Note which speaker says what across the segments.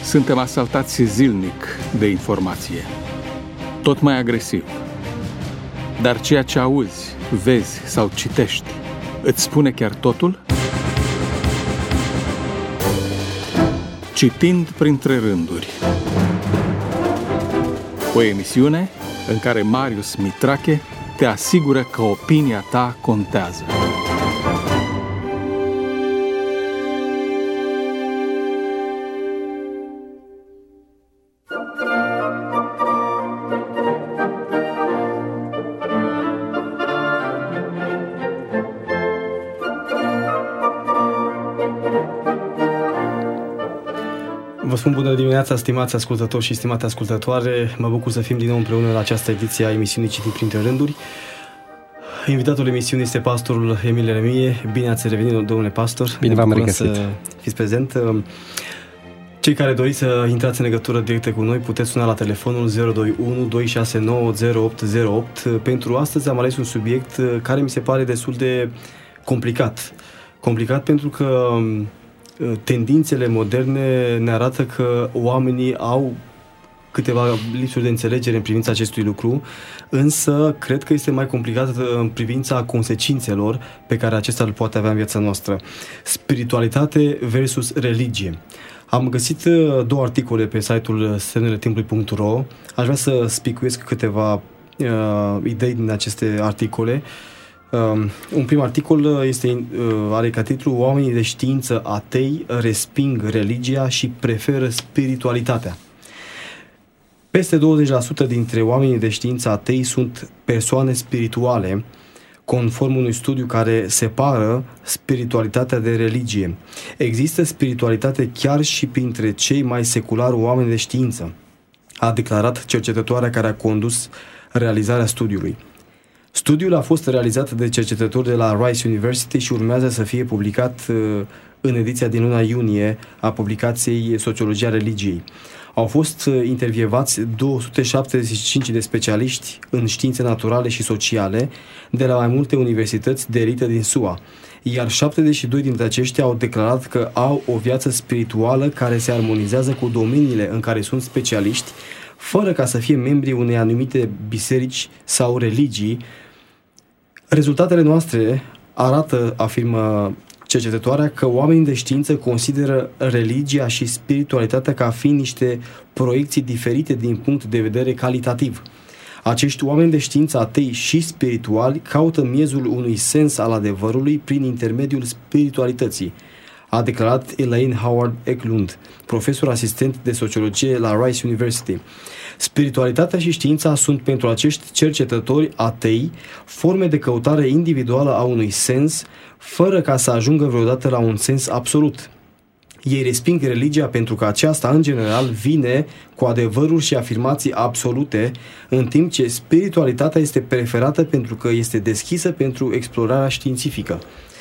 Speaker 1: Suntem asaltați zilnic de informație, tot mai agresiv. Dar ceea ce auzi, vezi sau citești, îți spune chiar totul? Citind printre rânduri. O emisiune în care Marius Mitrache te asigură că opinia ta contează.
Speaker 2: Vă spun bună dimineața, stimați ascultători și stimate ascultătoare. Mă bucur să fim din nou împreună la această ediție a emisiunii Citit printre rânduri. Invitatul emisiunii este pastorul Emil Ieremie. Bine ați revenit, domnule pastor.
Speaker 3: Bine v-am regăsit.
Speaker 2: Să fiți prezent. Cei care doriți să intrați în legătură directă cu noi, puteți suna la telefonul 021 269 0808. Pentru astăzi am ales un subiect care mi se pare destul de complicat. Complicat pentru că tendințele moderne ne arată că oamenii au câteva lipsuri de înțelegere în privința acestui lucru, însă cred că este mai complicat în privința consecințelor pe care acesta îl poate avea în viața noastră. Spiritualitate versus religie. Am găsit două articole pe site-ul semneletimpului.ro. Aș vrea să spicuiesc câteva idei din aceste articole. Un prim articol are ca titlu Oamenii de știință atei resping religia și preferă spiritualitatea. Peste 20% dintre oamenii de știință atei sunt persoane spirituale, conform unui studiu care separă spiritualitatea de religie. Există spiritualitate chiar și printre cei mai seculari oameni de știință, a declarat cercetătoarea care a condus realizarea studiului. Studiul a fost realizat de cercetători de la Rice University și urmează să fie publicat în ediția din luna iunie a publicației Sociologia religiei. Au fost intervievați 275 de specialiști în științe naturale și sociale de la mai multe universități de elită din SUA, iar 72 dintre aceștia au declarat că au o viață spirituală care se armonizează cu domeniile în care sunt specialiști, fără ca să fie membri unei anumite biserici sau religii. Rezultatele noastre arată, afirmă cercetătoarea, că oamenii de știință consideră religia și spiritualitatea ca fiind niște proiecții diferite din punct de vedere calitativ. Acești oameni de știință atei și spirituali caută miezul unui sens al adevărului prin intermediul spiritualității, a declarat Elaine Howard Eklund, profesor asistent de sociologie la Rice University. Spiritualitatea și știința sunt pentru acești cercetători atei forme de căutare individuală a unui sens, fără ca să ajungă vreodată la un sens absolut. Ei resping religia pentru că aceasta, în general, vine cu adevăruri și afirmații absolute, în timp ce spiritualitatea este preferată pentru că este deschisă pentru explorarea științifică.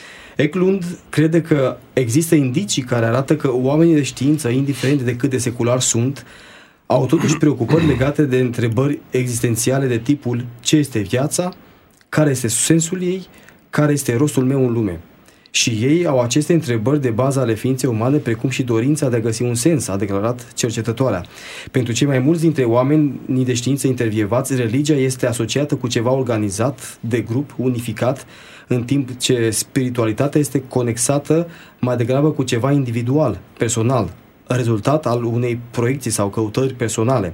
Speaker 2: Eklund crede că există indicii care arată că oamenii de știință, indiferent de cât de seculari sunt, au totuși preocupări legate de întrebări existențiale de tipul: ce este viața, care este sensul ei, care este rostul meu în lume. Și ei au aceste întrebări de bază ale ființei umane, precum și dorința de a găsi un sens, a declarat cercetătoarea. Pentru cei mai mulți dintre oamenii de știință intervievați, religia este asociată cu ceva organizat, de grup, unificat, în timp ce spiritualitatea este conexată mai degrabă cu ceva individual, personal, rezultat al unei proiecții sau căutări personale.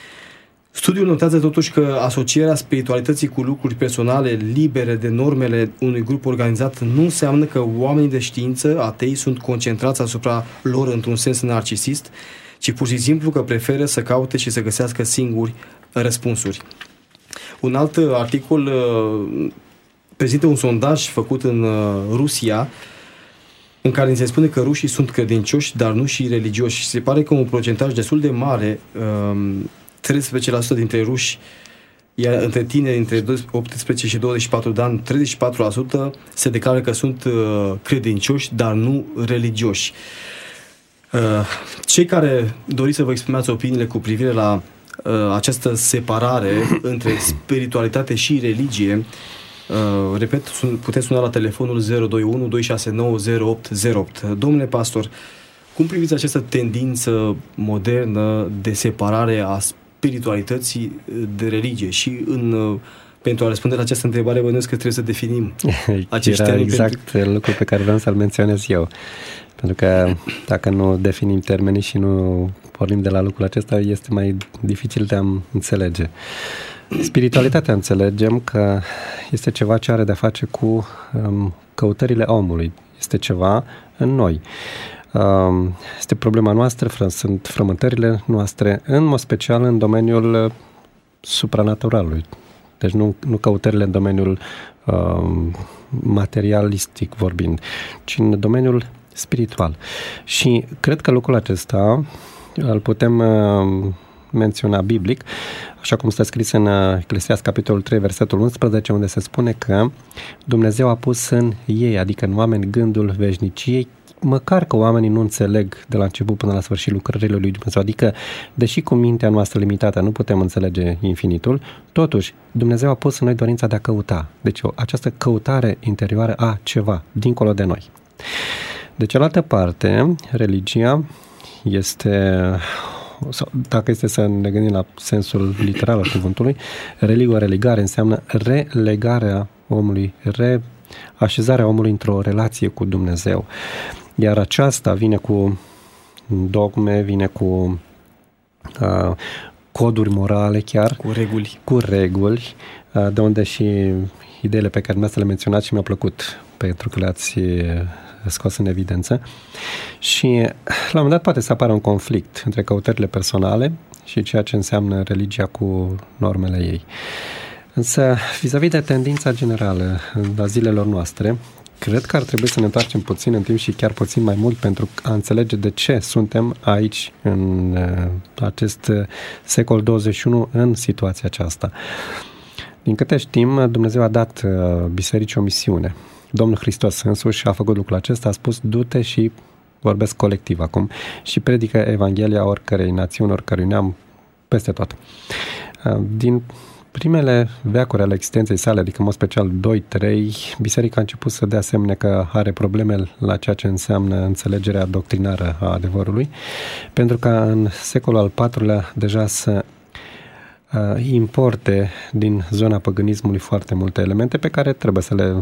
Speaker 2: Studiul notează totuși că asocierea spiritualității cu lucruri personale libere de normele unui grup organizat nu înseamnă că oamenii de știință atei sunt concentrați asupra lor într-un sens narcisist, ci pur și simplu că preferă să caute și să găsească singuri răspunsuri. Un alt articol prezintă un sondaj făcut în Rusia, în care ni se spune că rușii sunt credincioși, dar nu și religioși. Și se pare că un procentaj destul de mare, 13% dintre ruși, iar între tineri între 18 și 24 de ani, 34% se declară că sunt credincioși, dar nu religioși. Cei care doriți să vă exprimați opiniile cu privire la această separare între spiritualitate și religie, repet, puteți suna la telefonul 021 269 0808. Domnule pastor, Cum priviți această tendință modernă de separare a spiritualității de religie? Și pentru a răspunde la această întrebare, bănuiesc că trebuie să definim acești termeni.
Speaker 3: Exact lucrul pe care vreau să-l menționez eu. Pentru că dacă nu definim termenii și nu pornim de la lucrul acesta, este mai dificil de a înțelege. Spiritualitatea înțelegem că este ceva ce are de-a face cu căutările omului. Este ceva în noi. Este problema noastră, sunt frământările noastre, în mod special în domeniul supranaturalului. Deci nu căutările în domeniul materialistic vorbind, ci în domeniul spiritual. Și cred că lucrul acesta îl putem menționa biblic, așa cum stă scris în Eclesiast, capitolul 3, versetul 11, unde se spune că Dumnezeu a pus în ei, adică în oameni, gândul veșniciei, măcar că oamenii nu înțeleg de la început până la sfârșit lucrările lui Dumnezeu. Adică, deși cu mintea noastră limitată nu putem înțelege infinitul, totuși Dumnezeu a pus în noi dorința de a căuta. Deci această căutare interioară a ceva, dincolo de noi. De cealaltă parte, religia este, dacă este să ne gândim la sensul literal al cuvântului, religare înseamnă relegarea omului, reașezarea omului într-o relație cu Dumnezeu. Iar aceasta vine cu dogme, vine cu coduri morale chiar. Cu reguli, de unde și ideile pe care dumneavoastră le menționați și mi-au plăcut pentru că le-ați scos în evidență. Și la un moment dat poate să apară un conflict între căutările personale și ceea ce înseamnă religia cu normele ei. Însă, vis-a-vis de tendința generală a zilelor noastre, cred că ar trebui să ne întoarcem puțin în timp și chiar puțin mai mult pentru a înțelege de ce suntem aici în acest secol 21 în situația aceasta. Din câte știm, Dumnezeu a dat bisericii o misiune. Domnul Hristos însuși a făcut lucrul acesta, a spus du-te și vorbesc colectiv acum și predică Evanghelia oricărei națiuni, oricărui neam, peste tot. Din primele veacuri ale existenței sale, adică în mod special 2-3, biserica a început să dea semne că are probleme la ceea ce înseamnă înțelegerea doctrinară a adevărului, pentru că în secolul al IV-lea deja să importe din zona păgânismului foarte multe elemente pe care trebuie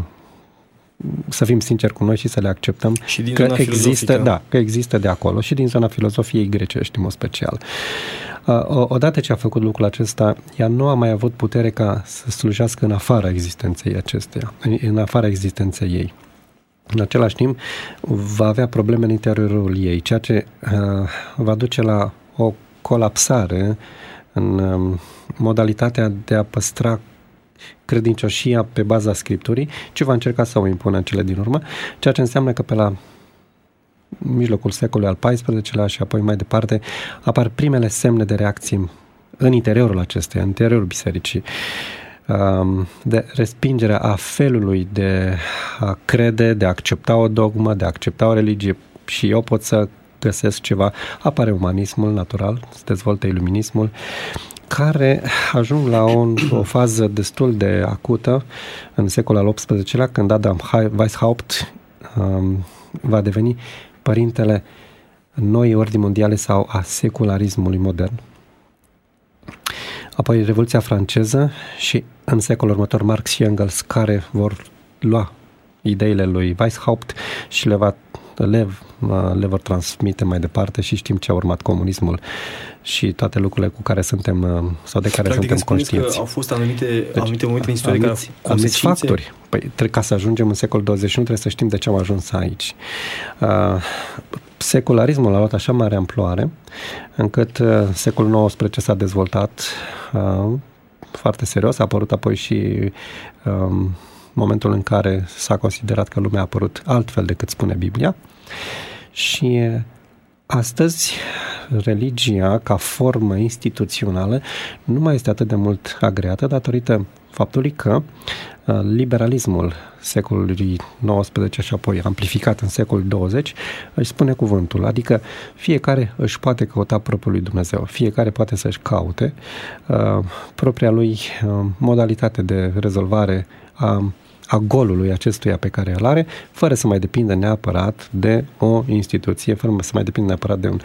Speaker 3: să fim sinceri cu noi și să le acceptăm
Speaker 2: și din
Speaker 3: că există, că există de acolo și din zona filozofiei grecești în mod special. Odată ce a făcut lucrul acesta, ea nu a mai avut putere ca să slujească în afara existenței acesteia, în afara existenței ei. În același timp, va avea probleme în interiorul ei, ceea ce va duce la o colapsare în modalitatea de a păstra credincioșia pe baza Scripturii, ce va încerca să o impună în cele din urmă, ceea ce înseamnă că pe la mijlocul secolului al XIV-lea și apoi mai departe apar primele semne de reacție în interiorul acesteia, în interiorul bisericii, de respingerea a felului de a crede, de a accepta o dogmă, de a accepta o religie și eu pot să găsesc ceva. Apare umanismul natural, se dezvoltă iluminismul, care ajung la o fază destul de acută în secolul al XVIII-lea, când Adam Weishaupt va deveni părintele noii ordini mondiale sau a secularismului modern. Apoi Revoluția franceză și în secolul următor Marx și Engels, care vor lua ideile lui Weishaupt și le vor transmite mai departe și știm ce a urmat comunismul și toate lucrurile cu care suntem sau de care
Speaker 2: practic,
Speaker 3: suntem conștienți.
Speaker 2: Că au fost anumite momente în istorie care
Speaker 3: anumiți factori. Păi, ca să ajungem în secolul 21 trebuie să știm de ce am ajuns aici. Secularismul a luat așa mare amploare încât secolul XIX s-a dezvoltat foarte serios. A apărut apoi și momentul în care s-a considerat că lumea a apărut altfel decât spune Biblia. Și astăzi religia ca formă instituțională nu mai este atât de mult agreată datorită faptului că liberalismul secolului XIX și apoi amplificat în secolul 20 își spune cuvântul, adică fiecare își poate căuta propriul lui Dumnezeu, fiecare poate să-și caute propria lui modalitate de rezolvare a a golului acestuia pe care îl are, fără să mai depindă neapărat de o instituție, fără să mai depindă neapărat de un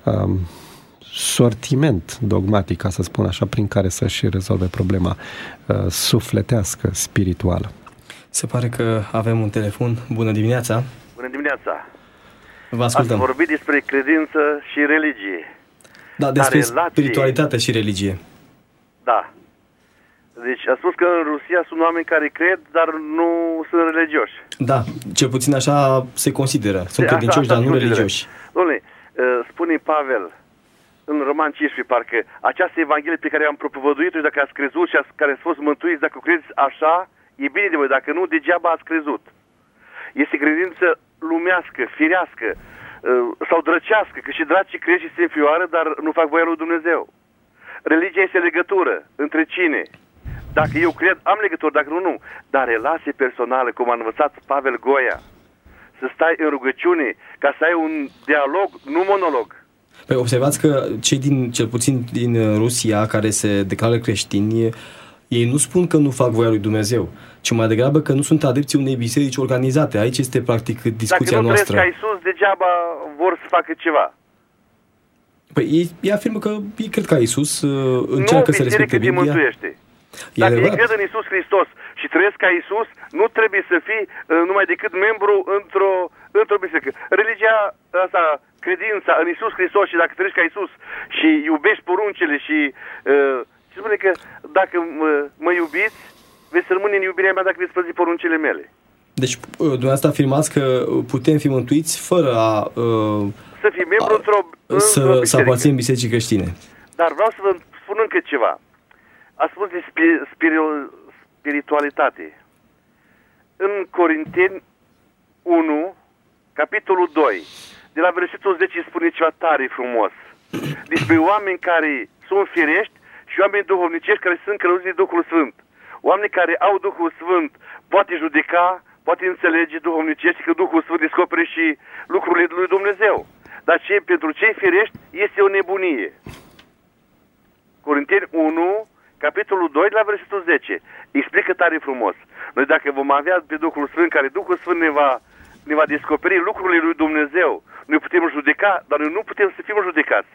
Speaker 3: sortiment dogmatic, ca să spun așa, prin care să-și rezolve problema sufletească, spirituală.
Speaker 2: Se pare că avem un telefon. Bună dimineața!
Speaker 4: Bună dimineața!
Speaker 2: Vă ascultăm.
Speaker 4: Ați vorbit despre credință și religie.
Speaker 2: Da, despre spiritualitate și religie.
Speaker 4: Da. Deci a spus că în Rusia sunt oameni care cred, dar nu sunt religioși.
Speaker 2: Da, cel puțin așa se consideră. Sunt credincioși, dar nu religioși.
Speaker 4: Dom'le, spune Pavel în Roman 15, parcă această Evanghelie pe care am propovăduit-o și dacă ați crezut și care ați fost mântuiți, dacă credeți așa, e bine de voi, dacă nu, degeaba ați crezut. Este credință lumească, firească sau drăcească, că și dracii cred și se înfioară, dar nu fac voia lui Dumnezeu. Religia este legătură între cine? Dacă eu cred, am legătură, dacă nu, nu. Dar relație personală, cum a învățat Pavel Goia, să stai în rugăciune, ca să ai un dialog, nu monolog.
Speaker 2: Păi observați că cei cel puțin din Rusia, care se declară creștini, ei nu spun că nu fac voia lui Dumnezeu, ci mai degrabă că nu sunt adepții unei biserici organizate. Aici este practic discuția noastră.
Speaker 4: Dacă nu trăiesc ca Iisus, degeaba vor să facă ceva.
Speaker 2: Păi ei afirmă că ei cred ca Iisus, încearcă să respecte Biblia.
Speaker 4: Mântuiește. Dacă ei cred în Iisus Hristos și trăiesc ca Iisus, nu trebuie să fii numai decât membru într-o biserică. Religia asta, credința în Iisus Hristos și dacă trăiești ca Iisus și iubești poruncile și spune că dacă mă iubiți, veți rămâne în iubirea mea dacă veți păzi poruncile mele.
Speaker 2: Deci dumneavoastră afirmați că putem fi mântuiți fără a
Speaker 4: să fii membru într-o
Speaker 2: să aparținem bisericii creștine.
Speaker 4: Dar vreau să vă spun încă ceva. A spus de spiritualitate. În Corinteni 1, capitolul 2, de la versetul 10 spune ceva tare frumos. Despre oameni care sunt firești și oameni duhovnicești care sunt călăuziți de Duhul Sfânt. Oameni care au Duhul Sfânt poate judeca, poate înțelege duhovnicești că Duhul Sfânt descopere și lucrurile lui Dumnezeu. Dar pentru cei firești este o nebunie. Corinteni 1, capitolul 2, la versetul 10. Explică tare frumos. Noi dacă vom avea pe Duhul Sfânt, care Duhul Sfânt ne va descoperi lucrurile lui Dumnezeu, noi putem judeca, dar noi nu putem să fim judecați.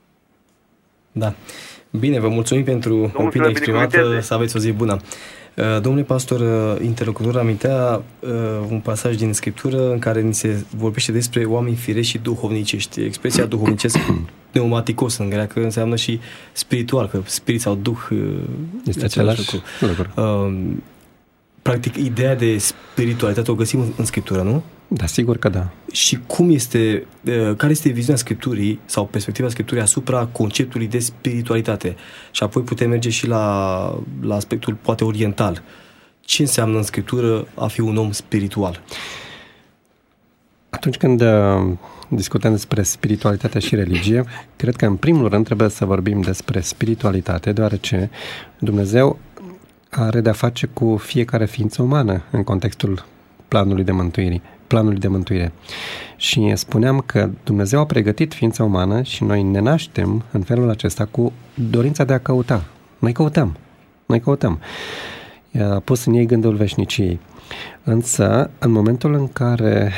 Speaker 2: Da. Bine, vă mulțumim pentru opinia exprimată, să aveți o zi bună. Domnule pastor, interlocutorul amintea un pasaj din Scriptură în care ni se vorbește despre oameni firești și duhovnicești. Expresia duhovnicesc, pneumaticos în greacă, înseamnă și spiritual, că spirit sau duh
Speaker 3: este același lucru.
Speaker 2: Practic, ideea de spiritualitate o găsim în Scriptură, nu?
Speaker 3: Da, sigur că da.
Speaker 2: Și care este viziunea Scripturii sau perspectiva Scripturii asupra conceptului de spiritualitate? Și apoi putem merge și la aspectul poate oriental. Ce înseamnă în Scriptură a fi un om spiritual?
Speaker 3: Atunci când discutăm despre spiritualitate și religie, cred că în primul rând trebuie să vorbim despre spiritualitate, deoarece Dumnezeu are de-a face cu fiecare ființă umană în contextul planului de mântuire. Și spuneam că Dumnezeu a pregătit ființa umană și noi ne naștem în felul acesta cu dorința de a căuta. Noi căutăm. I-a pus în ei gândul veșniciei. Însă, în momentul în care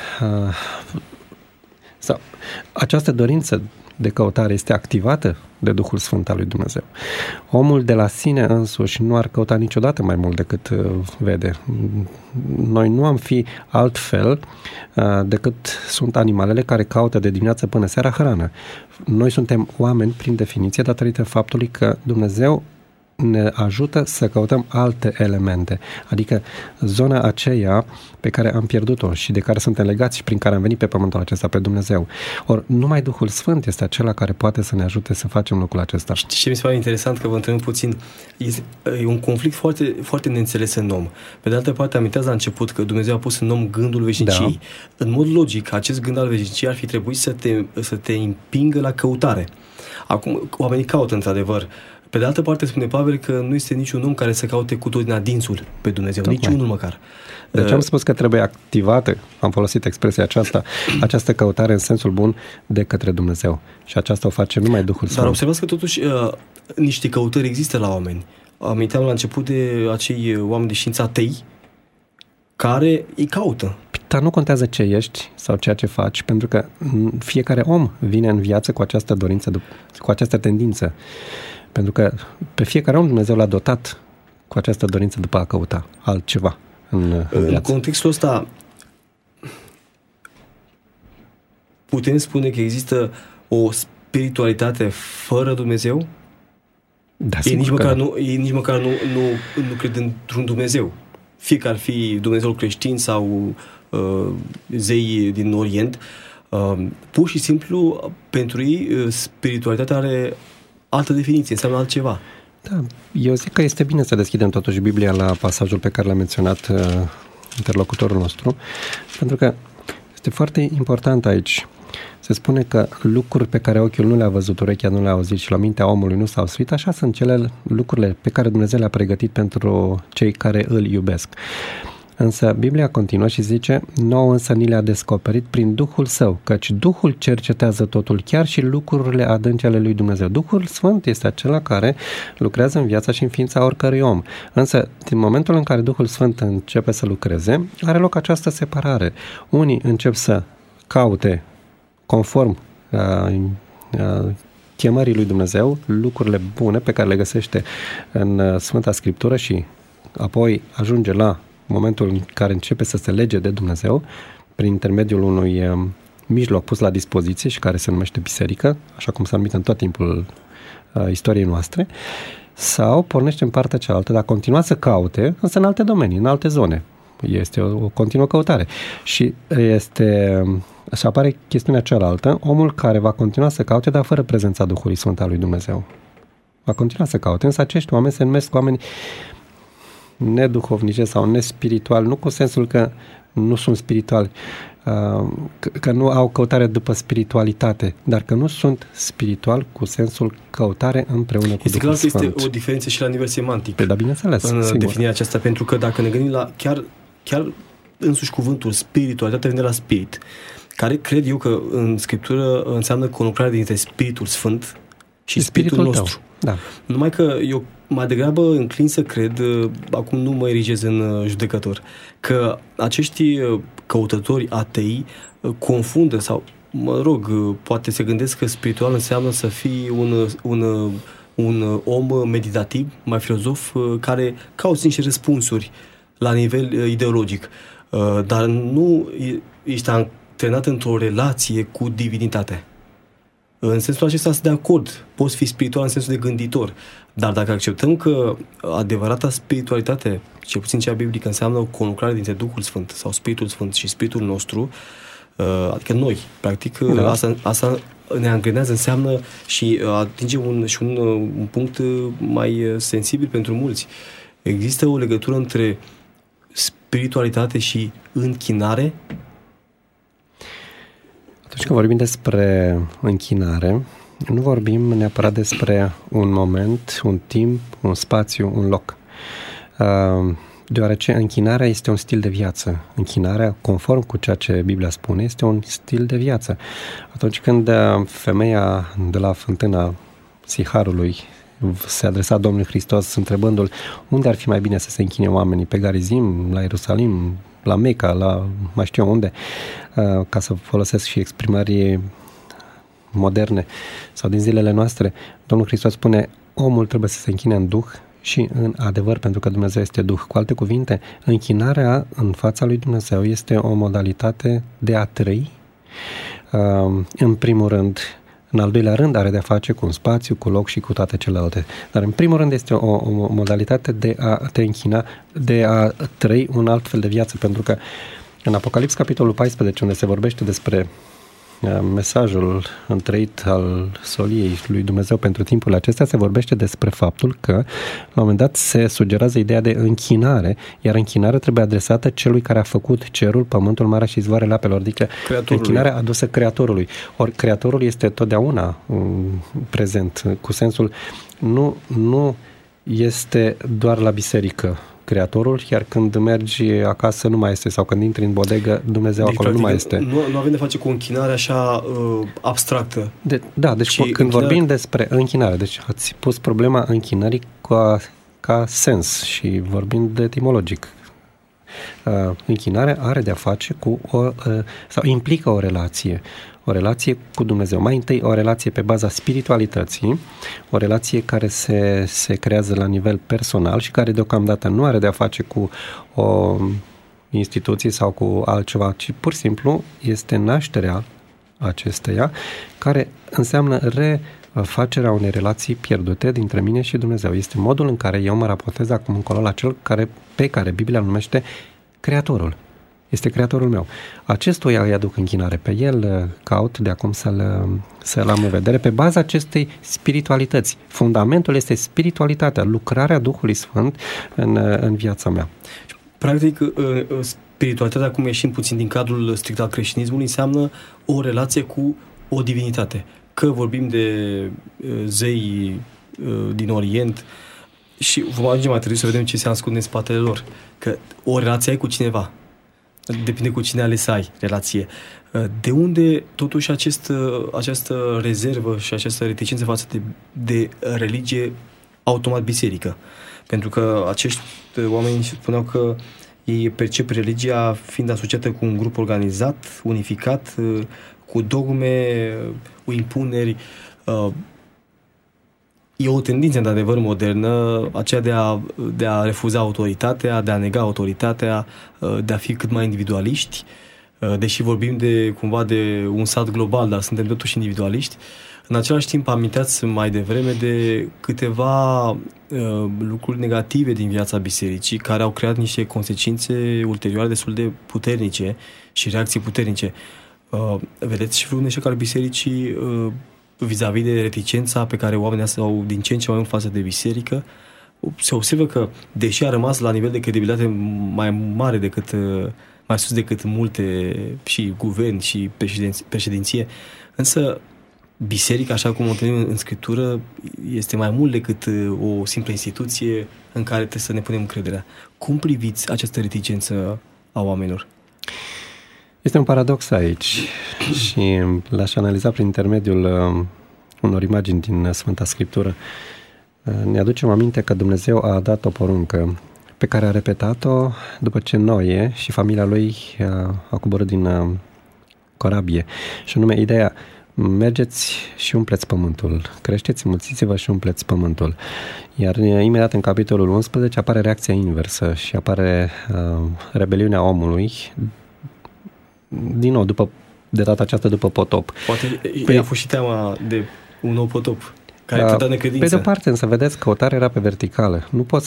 Speaker 3: această dorință de căutare este activată de Duhul Sfânt al lui Dumnezeu, omul de la sine însuși nu ar căuta niciodată mai mult decât vede. Noi nu am fi altfel decât sunt animalele care caută de dimineață până seara hrană. Noi suntem oameni prin definiție datorită faptului că Dumnezeu ne ajută să căutăm alte elemente, adică zona aceea pe care am pierdut-o și de care suntem legați și prin care am venit pe pământul acesta, pe Dumnezeu. Ori numai Duhul Sfânt este acela care poate să ne ajute să facem lucrul acesta.
Speaker 2: Știți ce mi se pare interesant, că vă întreb puțin, e un conflict foarte, foarte neînțeles în om. Pe de altă parte, aminteați la început că Dumnezeu a pus în om gândul veșniciei. Da. În mod logic, acest gând al veșniciei ar fi trebuit să te împingă la căutare. Acum, oamenii caută într-adevăr. Pe de altă parte, spune Pavel că nu este niciun om care să caute cu tot din adinsul pe Dumnezeu, niciunul măcar.
Speaker 3: Deci am spus că trebuie activată, am folosit expresia această căutare în sensul bun de către Dumnezeu. Și aceasta o face numai Duhul Sfânt.
Speaker 2: Dar observați că totuși niște căutări există la oameni. Aminteam la început de acei oameni de știință atei, care îi caută.
Speaker 3: Dar nu contează ce ești sau ceea ce faci, pentru că fiecare om vine în viață cu această dorință, cu această tendință. Pentru că pe fiecare om Dumnezeu l-a dotat cu această dorință după a căuta altceva în viață.
Speaker 2: În contextul ăsta, putem spune că există o spiritualitate fără Dumnezeu?
Speaker 3: Da,
Speaker 2: ei nici măcar nu cred într-un Dumnezeu. Fie că ar fi Dumnezeul creștin sau zei din Orient, pur și simplu pentru ei spiritualitatea are altă definiție, înseamnă altceva.
Speaker 3: Da, eu zic că este bine să deschidem totuși Biblia la pasajul pe care l-a menționat interlocutorul nostru, pentru că este foarte important aici. Se spune că lucruri pe care ochiul nu le-a văzut, urechea nu le-a auzit și la mintea omului nu s-au suit, așa sunt lucrurile pe care Dumnezeu le-a pregătit pentru cei care îl iubesc. Însă Biblia continuă și zice, nouă însă ni le-a descoperit prin Duhul Său, căci Duhul cercetează totul, chiar și lucrurile adânci ale lui Dumnezeu. Duhul Sfânt este acela care lucrează în viața și în ființa oricărui om. Însă, din momentul în care Duhul Sfânt începe să lucreze, are loc această separare. Unii încep să caute conform chemării lui Dumnezeu lucrurile bune pe care le găsește în Sfânta Scriptură și apoi ajunge la momentul în care începe să se lege de Dumnezeu prin intermediul unui mijloc pus la dispoziție și care se numește biserică, așa cum s-a numit în tot timpul istoriei noastre, sau pornește în partea cealaltă, dar continua să caute, însă în alte domenii, în alte zone. Este o continuă căutare. Și apare chestiunea cealaltă, omul care va continua să caute, dar fără prezența Duhului Sfânt al lui Dumnezeu. Va continua să caute, însă acești oameni se numesc oameni neduhovnice sau nespirituali, nu cu sensul că nu sunt spirituali, că nu au căutare după spiritualitate, dar că nu sunt spirituali cu sensul căutare împreună cu Duhul Sfânt.
Speaker 2: Este o diferență și la nivel semantic.
Speaker 3: Da, bineînțeles,
Speaker 2: în
Speaker 3: sigur.
Speaker 2: Definirea aceasta, pentru că dacă ne gândim la chiar însuși cuvântul spiritualitate vine la spirit, care cred eu că în Scriptură înseamnă conlucrarea dintre Spiritul Sfânt și Spiritul nostru.
Speaker 3: Da.
Speaker 2: Numai că eu mai degrabă înclin să cred, acum nu mă erigez în judecător, că acești căutători atei confundă sau, poate se gândesc că spiritual înseamnă să fii un om meditativ, mai filozof, care cauți niște răspunsuri la nivel ideologic, dar nu ești antrenat într-o relație cu divinitatea. În sensul acesta sunt de acord, poți fi spiritual în sensul de gânditor, dar dacă acceptăm că adevărata spiritualitate, cel puțin cea biblică, înseamnă o conlucrare dintre Duhul Sfânt sau Spiritul Sfânt și Spiritul nostru, adică noi, practic, asta ne angrenează, înseamnă și atinge un punct mai sensibil pentru mulți. Există o legătură între spiritualitate și închinare?
Speaker 3: Atunci când vorbim despre închinare, nu vorbim neapărat despre un moment, un timp, un spațiu, un loc. Deoarece închinarea este un stil de viață. Închinarea, conform cu ceea ce Biblia spune, este un stil de viață. Atunci când femeia de la fântâna Siharului se adresa Domnului Hristos întrebându-l unde ar fi mai bine să se închine oamenii, pe Garizim, la Ierusalim, la Meca, la mai știu unde, ca să folosesc și exprimări moderne sau din zilele noastre, Domnul Hristos spune, omul trebuie să se închine în Duh și în adevăr, pentru că Dumnezeu este Duh. Cu alte cuvinte, închinarea în fața lui Dumnezeu este o modalitate de a trăi, în primul rând. În al doilea rând are de-a face cu un spațiu, cu loc și cu toate celelalte. Dar în primul rând este o modalitate de a te închina, de a trăi un alt fel de viață, pentru că în Apocalips, capitolul 14, unde se vorbește despre mesajul întreit al soliei lui Dumnezeu pentru timpul acesta, se vorbește despre faptul că, la un moment dat, se sugerează ideea de închinare, iar închinarea trebuie adresată celui care a făcut cerul, pământul, marea și izvoarele apelor, adică închinarea adusă Creatorului. Ori Creatorul este totdeauna prezent, cu sensul nu este doar la biserică Creatorul, iar când mergi acasă nu mai este, sau când intri în bodegă, Dumnezeu deci, acolo nu mai este.
Speaker 2: Nu avem de face cu o închinare așa abstractă.
Speaker 3: Deci când vorbim despre închinare, deci ați pus problema închinării ca sens și vorbind de etimologic. Închinarea are de-a face cu sau implică o relație cu Dumnezeu. Mai întâi o relație pe baza spiritualității, o relație care se creează la nivel personal și care deocamdată nu are de-a face cu o instituție sau cu altceva, ci pur și simplu este nașterea acesteia, care înseamnă refacerea unei relații pierdute dintre mine și Dumnezeu. Este modul în care eu mă raportez acum încolo la cel pe care Biblia îl numește Creatorul. Este Creatorul meu. Acestuia îi aduc închinare. Pe el caut de acum să-l am în vedere pe baza acestei spiritualități. Fundamentul este spiritualitatea, lucrarea Duhului Sfânt în viața mea.
Speaker 2: Practic, spiritualitatea, cum ieșim puțin din cadrul strict al creștinismului, înseamnă o relație cu o divinitate. Că vorbim de zei din Orient și vom ajunge mai târziu să vedem ce se ascunde în spatele lor. Că o relație ai cu cineva. Depinde cu cine ales ai relație. De unde totuși această rezervă și această reticență față de religie, automat biserică? Pentru că acești oameni spuneau că ei percep religia fiind asociată cu un grup organizat, unificat, cu dogme, cu impuneri. E o tendință, într-adevăr, modernă, aceea de a refuza autoritatea, de a nega autoritatea, de a fi cât mai individualiști, deși vorbim cumva de un sat global, dar suntem totuși individualiști. În același timp, aminteați mai devreme de câteva lucruri negative din viața bisericii, care au creat niște consecințe ulterioare destul de puternice și reacții puternice. Vedeți și vreun eșec al bisericii vis-a-vis de reticența pe care oamenii au din ce în ce mai mult față de biserică? Se observă că, deși a rămas la nivel de credibilitate mai mare mai sus decât multe și guvern și președinție, însă biserica, așa cum o întâlnim în Scriptură, este mai mult decât o simplă instituție în care trebuie să ne punem încrederea. Cum priviți această reticență a oamenilor?
Speaker 3: Este un paradox aici și l-aș analiza prin intermediul unor imagini din Sfânta Scriptură. Ne aducem aminte că Dumnezeu a dat o poruncă pe care a repetat-o după ce Noe și familia lui a coborât din corabie. Și anume, ideea: mergeți și umpleți pământul, creșteți, mulțiți-vă și umpleți pământul. Iar imediat în capitolul 11 apare reacția inversă și apare rebeliunea omului, din nou, de data aceasta după potop.
Speaker 2: Poate a fost și teama de un nou potop care trăda necredință.
Speaker 3: Pe de-o parte, însă, vedeți, căutarea era pe verticală.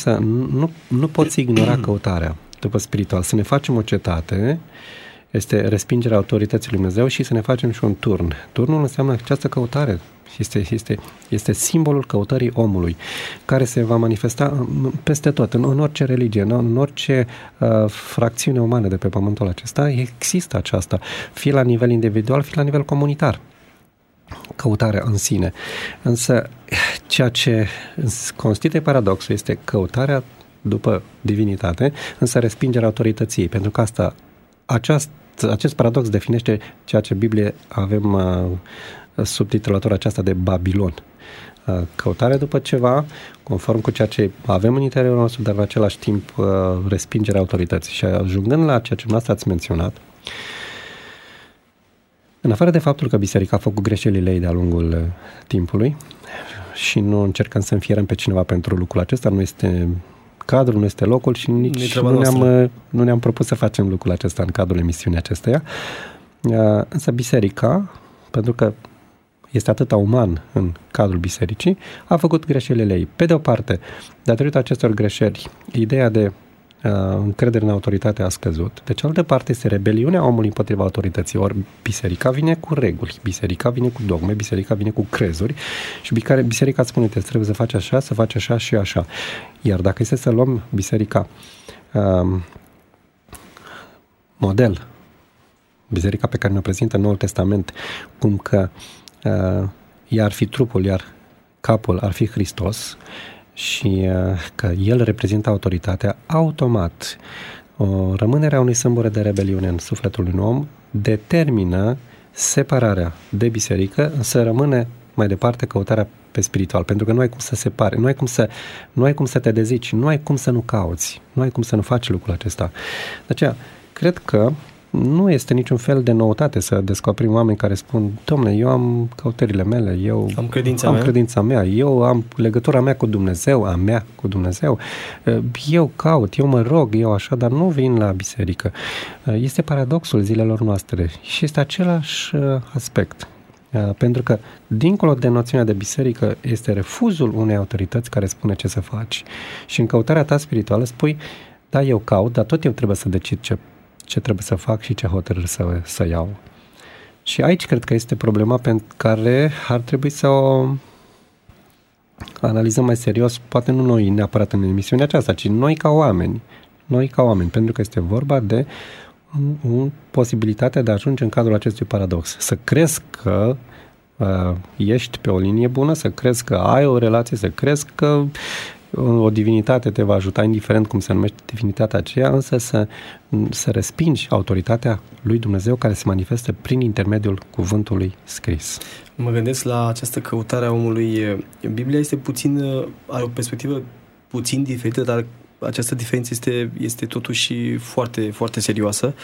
Speaker 3: Nu poți ignora căutarea după spiritual. Să ne facem o cetate este respingerea autorității lui Dumnezeu și să ne facem și un turn. Turnul înseamnă această căutare. Este simbolul căutării omului, care se va manifesta peste tot, în orice religie, în orice fracțiune umană de pe pământul acesta. Există aceasta, fie la nivel individual, fie la nivel comunitar. Căutarea în sine. Însă, ceea ce constituie paradoxul este căutarea după divinitate, însă respingerea autorității, pentru că acest paradox definește ceea ce Biblie avem subtitulatura aceasta de Babilon. Căutarea după ceva, conform cu ceea ce avem în interiorul nostru, dar în același timp respingerea autorității. Și ajungând la ceea ce dumneavoastră ați menționat, în afară de faptul că biserica a făcut greșelile ei de-a lungul timpului și nu încercăm să înfierăm pe cineva pentru lucrul acesta, nu este cadrul, nu este locul și nici nu ne-am propus să facem lucrul acesta în cadrul emisiunii acesteia. Însă biserica, pentru că este atâta uman în cadrul bisericii, a făcut greșelile ei. Pe de o parte, datorită acestor greșeli, ideea de încredere în autoritate a scăzut. De cealaltă parte este rebeliunea omului împotriva autorității. Ori biserica vine cu reguli, biserica vine cu dogme, biserica vine cu crezuri și biserica spune, trebuie să faci așa, să faci așa și așa. Iar dacă este să luăm biserica model, biserica pe care ne prezintă Noul Testament, cum că ea ar fi trupul, iar capul ar fi Hristos, și că el reprezintă autoritatea, automat rămânerea unui sâmbure de rebeliune în sufletul unui om determină separarea de biserică, însă rămâne mai departe căutarea pe spiritual, pentru că nu ai cum să separe, nu ai cum să te dezici, nu ai cum să nu cauți, nu ai cum să nu faci lucrul acesta. De aceea, cred că nu este niciun fel de noutate să descoperim oameni care spun: Dom'le, eu am căutările mele, eu am credința mea, eu am legătura mea cu Dumnezeu, eu caut, eu mă rog, eu așa, dar nu vin la biserică. Este paradoxul zilelor noastre și este același aspect. Pentru că, dincolo de noțiunea de biserică, este refuzul unei autorități care spune ce să faci. Și în căutarea ta spirituală spui: da, eu caut, dar tot eu trebuie să decid ce trebuie să fac și ce hotărâri să iau. Și aici cred că este problema pe care ar trebui să o analizăm mai serios, poate nu noi neapărat în emisiunea aceasta, ci noi ca oameni, pentru că este vorba de posibilitatea de a ajunge în cadrul acestui paradox. Să crezi că ești pe o linie bună, să crezi că ai o relație, să crezi că o divinitate te va ajuta, indiferent cum se numește divinitatea aceea, însă să respingi autoritatea lui Dumnezeu care se manifestă prin intermediul cuvântului scris.
Speaker 2: Mă gândesc la această căutare a omului. Biblia are o perspectivă puțin diferită, dar această diferență este totuși foarte, foarte serioasă.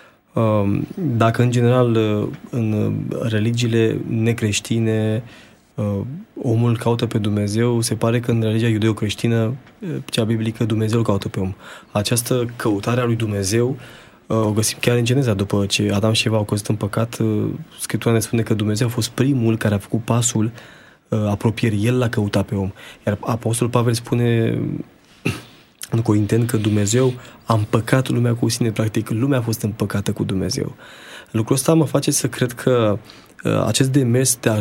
Speaker 2: Dacă în general în religiile necreștine omul caută pe Dumnezeu, se pare că în religia iudeo-creștină, cea biblică, Dumnezeu îl caută pe om. Această căutare a lui Dumnezeu o găsim chiar în Geneza. După ce Adam și Eva au căzut în păcat, Scriptura ne spune că Dumnezeu a fost primul care a făcut pasul apropierii. El l-a căutat pe om. Iar Apostolul Pavel spune în Corinteni că Dumnezeu a împăcat lumea cu sine. Practic, lumea a fost împăcată cu Dumnezeu. Lucrul ăsta mă face să cred că acest demers de a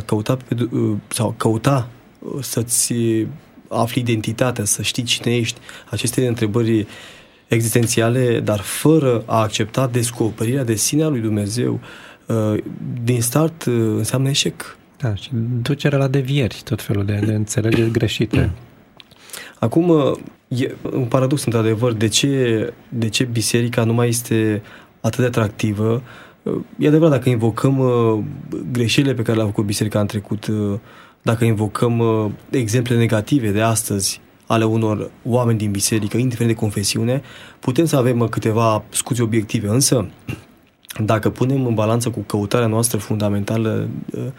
Speaker 2: căuta să-ți afli identitatea, să știi cine ești, aceste întrebări existențiale, dar fără a accepta descoperirea de sine a lui Dumnezeu, din start înseamnă eșec.
Speaker 3: Da, și ducerea la devieri, tot felul de înțelegeri greșite.
Speaker 2: Acum, e un paradox, într-adevăr, de ce biserica nu mai este atât de atractivă. E adevărat, dacă invocăm greșelile pe care le-a făcut biserica în trecut, dacă invocăm exemple negative de astăzi ale unor oameni din biserică, indiferent de confesiune, putem să avem câteva scuze obiective, însă dacă punem în balanță cu căutarea noastră fundamentală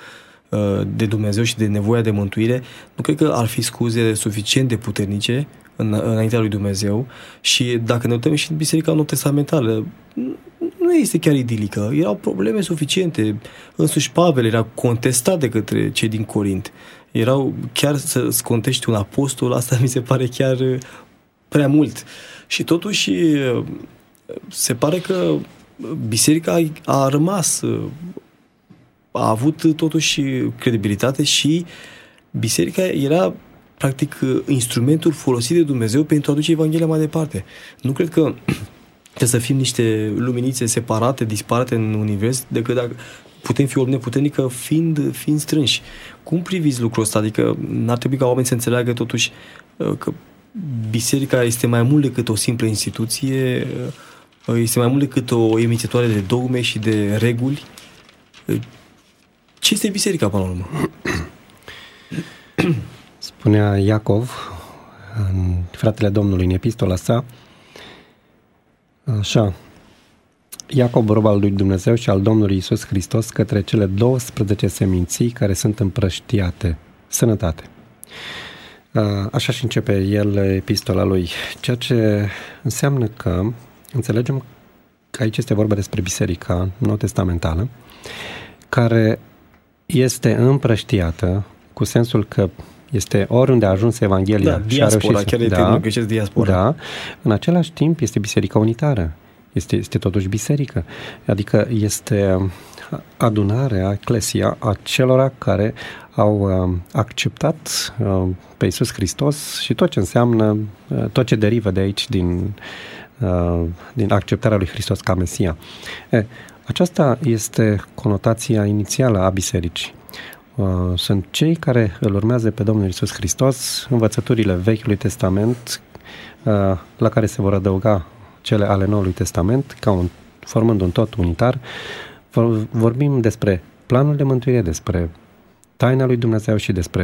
Speaker 2: de Dumnezeu și de nevoia de mântuire, nu cred că ar fi scuze suficient de puternice înaintea lui Dumnezeu. Și dacă ne uităm și în Biserica Nou-Testamentală, nu este chiar idilică. Erau probleme suficiente. Însuși Pavel era contestat de către cei din Corint. Chiar să contești un apostol, asta mi se pare chiar prea mult. Și totuși se pare că biserica a rămas, a avut totuși credibilitate și biserica era practic instrumentul folosit de Dumnezeu pentru a duce Evanghelia mai departe. Nu cred că trebuie să fim niște luminițe separate, disparate în univers, decât dacă putem fi o lumină puternică fiind strânși. Cum priviți lucrul ăsta? Adică n-ar trebui ca oamenii să înțeleagă totuși că biserica este mai mult decât o simplă instituție, este mai mult decât o emițătoare de dogme și de reguli. Ce este biserica până la urmă?
Speaker 3: Spunea Iacov, fratele Domnului, în epistola sa, așa: Iacov, rob al lui Dumnezeu și al Domnului Iisus Hristos, către cele 12 seminții care sunt împrăștiate. Sănătate. Așa și începe el epistola lui, ceea ce înseamnă că înțelegem că aici este vorba despre biserica nou-testamentală, care este împrăștiată, cu sensul că este oriunde a ajuns Evanghelia.
Speaker 2: Da, diaspora, chiar de termenul grecesc diaspora.
Speaker 3: Da, în același timp este biserica unitară. Este totuși biserică. Adică este adunarea, eclesia, a celora care au acceptat pe Iisus Hristos și tot ce înseamnă, tot ce derivă de aici din acceptarea lui Hristos ca Mesia. Aceasta este conotația inițială a bisericii. Sunt cei care îl urmează pe Domnul Iisus Hristos, învățăturile Vechiului Testament, la care se vor adăuga cele ale Noului Testament, formând un tot unitar. Vorbim despre planul de mântuire, despre taina lui Dumnezeu și despre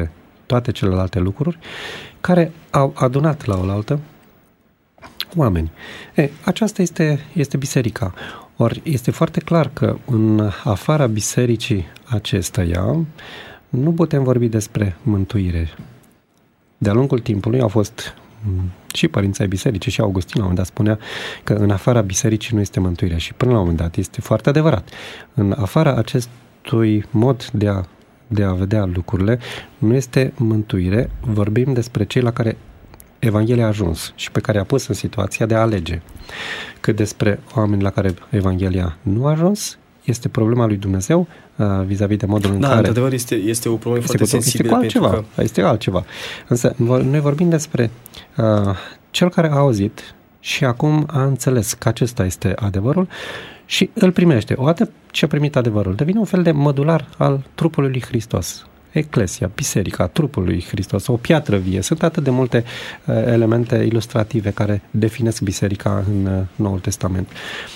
Speaker 3: toate celelalte lucruri, care au adunat la oaltă oameni. Aceasta este biserica. Ori este foarte clar că în afara bisericii acesteia nu putem vorbi despre mântuire. De-a lungul timpului au fost și părinții ai bisericii, și Augustin la un moment dat spunea că în afara bisericii nu este mântuire, și până la un moment dat este foarte adevărat. În afara acestui mod de a vedea lucrurile nu este mântuire. Vorbim despre cei la care Evanghelia a ajuns și pe care a pus în situația de a alege. Cât despre oameni la care Evanghelia nu a ajuns, este problema lui Dumnezeu vis-a-vis de modul în care...
Speaker 2: Da, într-adevăr, este o problemă foarte sensibilă.
Speaker 3: Este altceva. Însă noi vorbim despre cel care a auzit și acum a înțeles că acesta este adevărul și îl primește. Odată ce a primit adevărul, devine un fel de mădular al trupului lui Hristos. Eclesia, biserica, trupul lui Hristos, o piatră vie. Sunt atât de multe elemente ilustrative care definesc biserica în Noul Testament.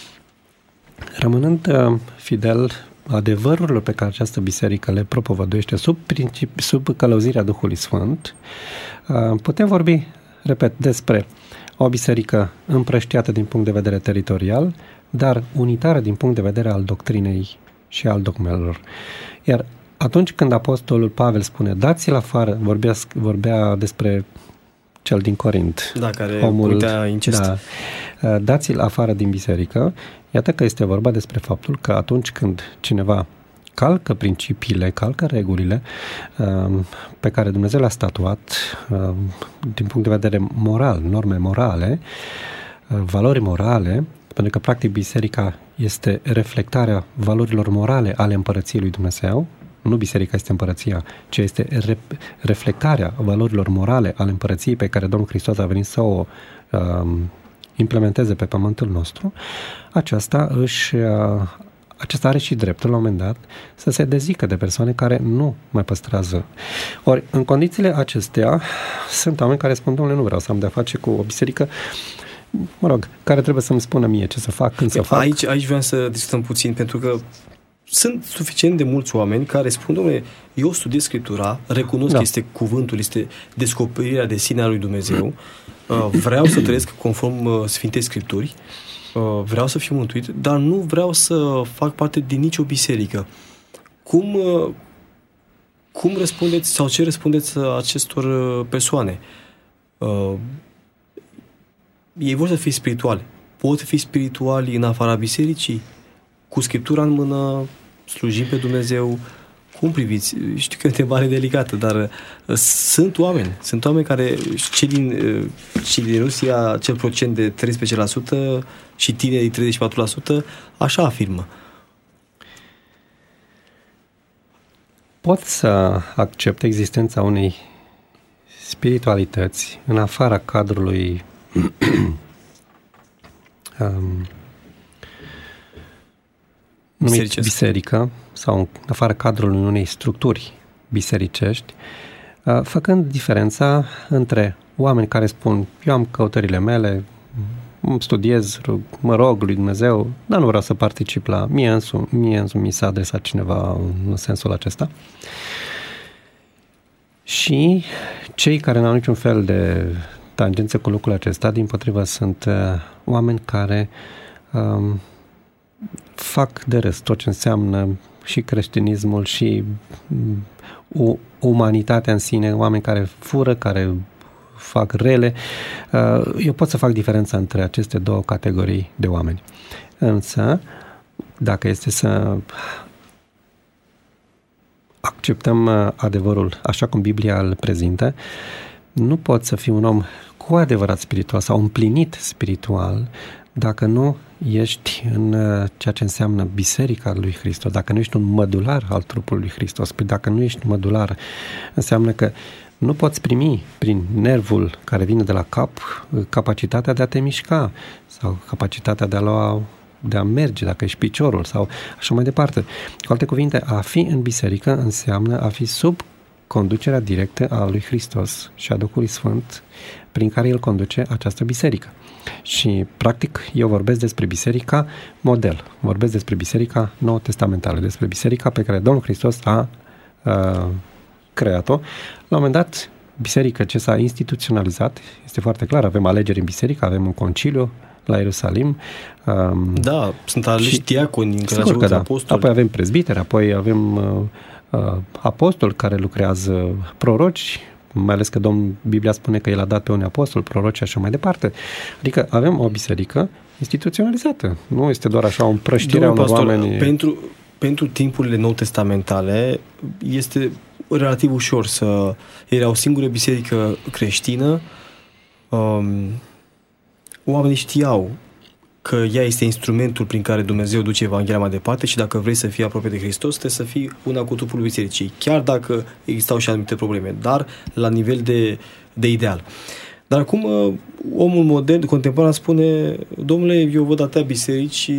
Speaker 3: Rămânând fidel adevărurilor pe care această biserică le propovăduiește sub călăuzirea Duhului Sfânt, putem vorbi, repet, despre o biserică împrăștiată din punct de vedere teritorial, dar unitară din punct de vedere al doctrinei și al dogmelor. Iar atunci când apostolul Pavel spune dați-l afară, vorbea despre cel din Corint,
Speaker 2: care comitea incest.
Speaker 3: Da, dați-l afară din biserică. Iată că este vorba despre faptul că atunci când cineva calcă principiile, calcă regulile pe care Dumnezeu le-a statuat din punct de vedere moral, norme morale, valori morale, pentru că practic biserica este reflectarea valorilor morale ale împărăției lui Dumnezeu. Nu biserica este împărăția, ci este reflectarea valorilor morale ale împărăției pe care Domnul Hristos a venit să o implementeze pe pământul nostru. Aceasta are și dreptul la un moment dat să se dezică de persoane care nu mai păstrează. Ori, în condițiile acestea, sunt oameni care spun, domnule, nu vreau să am de-a face cu o biserică, care trebuie să-mi spună mie ce să fac, când să fac.
Speaker 2: Aici vreau să discutăm puțin, pentru că sunt suficient de mulți oameni care spun, domnule, eu studiez Scriptura, recunosc că este cuvântul, este descoperirea de sine a lui Dumnezeu, vreau să trăiesc conform Sfintei Scripturi, vreau să fiu mântuit, dar nu vreau să fac parte din nicio biserică. Cum răspundeți sau ce răspundeți acestor persoane? Ei vor să fie spirituali. Pot fi spirituali în afara bisericii? Cu Scriptura în mână, slujim pe Dumnezeu? Cum priviți? Știu că e o întrebare delicată, dar sunt oameni care, cei din Rusia, acel procent de 13% și tinerii 34%, așa afirmă.
Speaker 3: Pot să accept existența unei spiritualități în afara cadrului numit biserică sau în afara cadrului unei structuri bisericești, făcând diferența între oameni care spun eu am căutările mele, studiez, mă rog lui Dumnezeu, dar nu vreau să particip la mie însumi s-a adresat cineva în sensul acesta. Și cei care n-au niciun fel de tangență cu lucrul acesta, dimpotrivă, sunt oameni care fac de râs tot ce înseamnă și creștinismul și umanitatea în sine, oameni care fură, care fac rele. Eu pot să fac diferența între aceste două categorii de oameni. Însă, dacă este să acceptăm adevărul așa cum Biblia îl prezintă, nu poți să fii un om cu adevărat spiritual sau împlinit spiritual dacă nu ești în ceea ce înseamnă Biserica lui Hristos, dacă nu ești un mădular al trupului lui Hristos. Păi dacă nu ești mădular, înseamnă că nu poți primi prin nervul care vine de la cap capacitatea de a te mișca sau capacitatea de a merge, dacă ești piciorul sau așa mai departe. Cu alte cuvinte, a fi în biserică înseamnă a fi sub conducerea directă a lui Hristos și a Duhului Sfânt prin care El conduce această biserică. Și, practic, eu vorbesc despre biserica model, vorbesc despre biserica nou-testamentală, despre biserica pe care Domnul Hristos a creat-o. La un moment dat, biserică ce s-a instituționalizat, este foarte clar, avem alegeri în biserică, avem un conciliu la Ierusalim.
Speaker 2: Da, sunt aleși diaconi în care
Speaker 3: sigur că da.
Speaker 2: apostoli.
Speaker 3: Apoi avem prezbiteri, apoi avem apostoli care lucrează, proroci, mai ales că Biblia spune că El a dat pe unii apostoli, proroci și așa mai departe. Adică avem o biserică instituționalizată. Nu este doar așa o împrăștire a unor oameni.
Speaker 2: Pentru timpurile nou-testamentale este relativ ușor să... Era o singură biserică creștină, oamenii știau că ea este instrumentul prin care Dumnezeu duce Evanghelia mai departe și dacă vrei să fii aproape de Hristos, trebuie să fii una cu trupul bisericii, chiar dacă existau și anumite probleme, dar la nivel de ideal. Dar acum omul modern, contemporan spune, domnule, eu văd atâtea biserici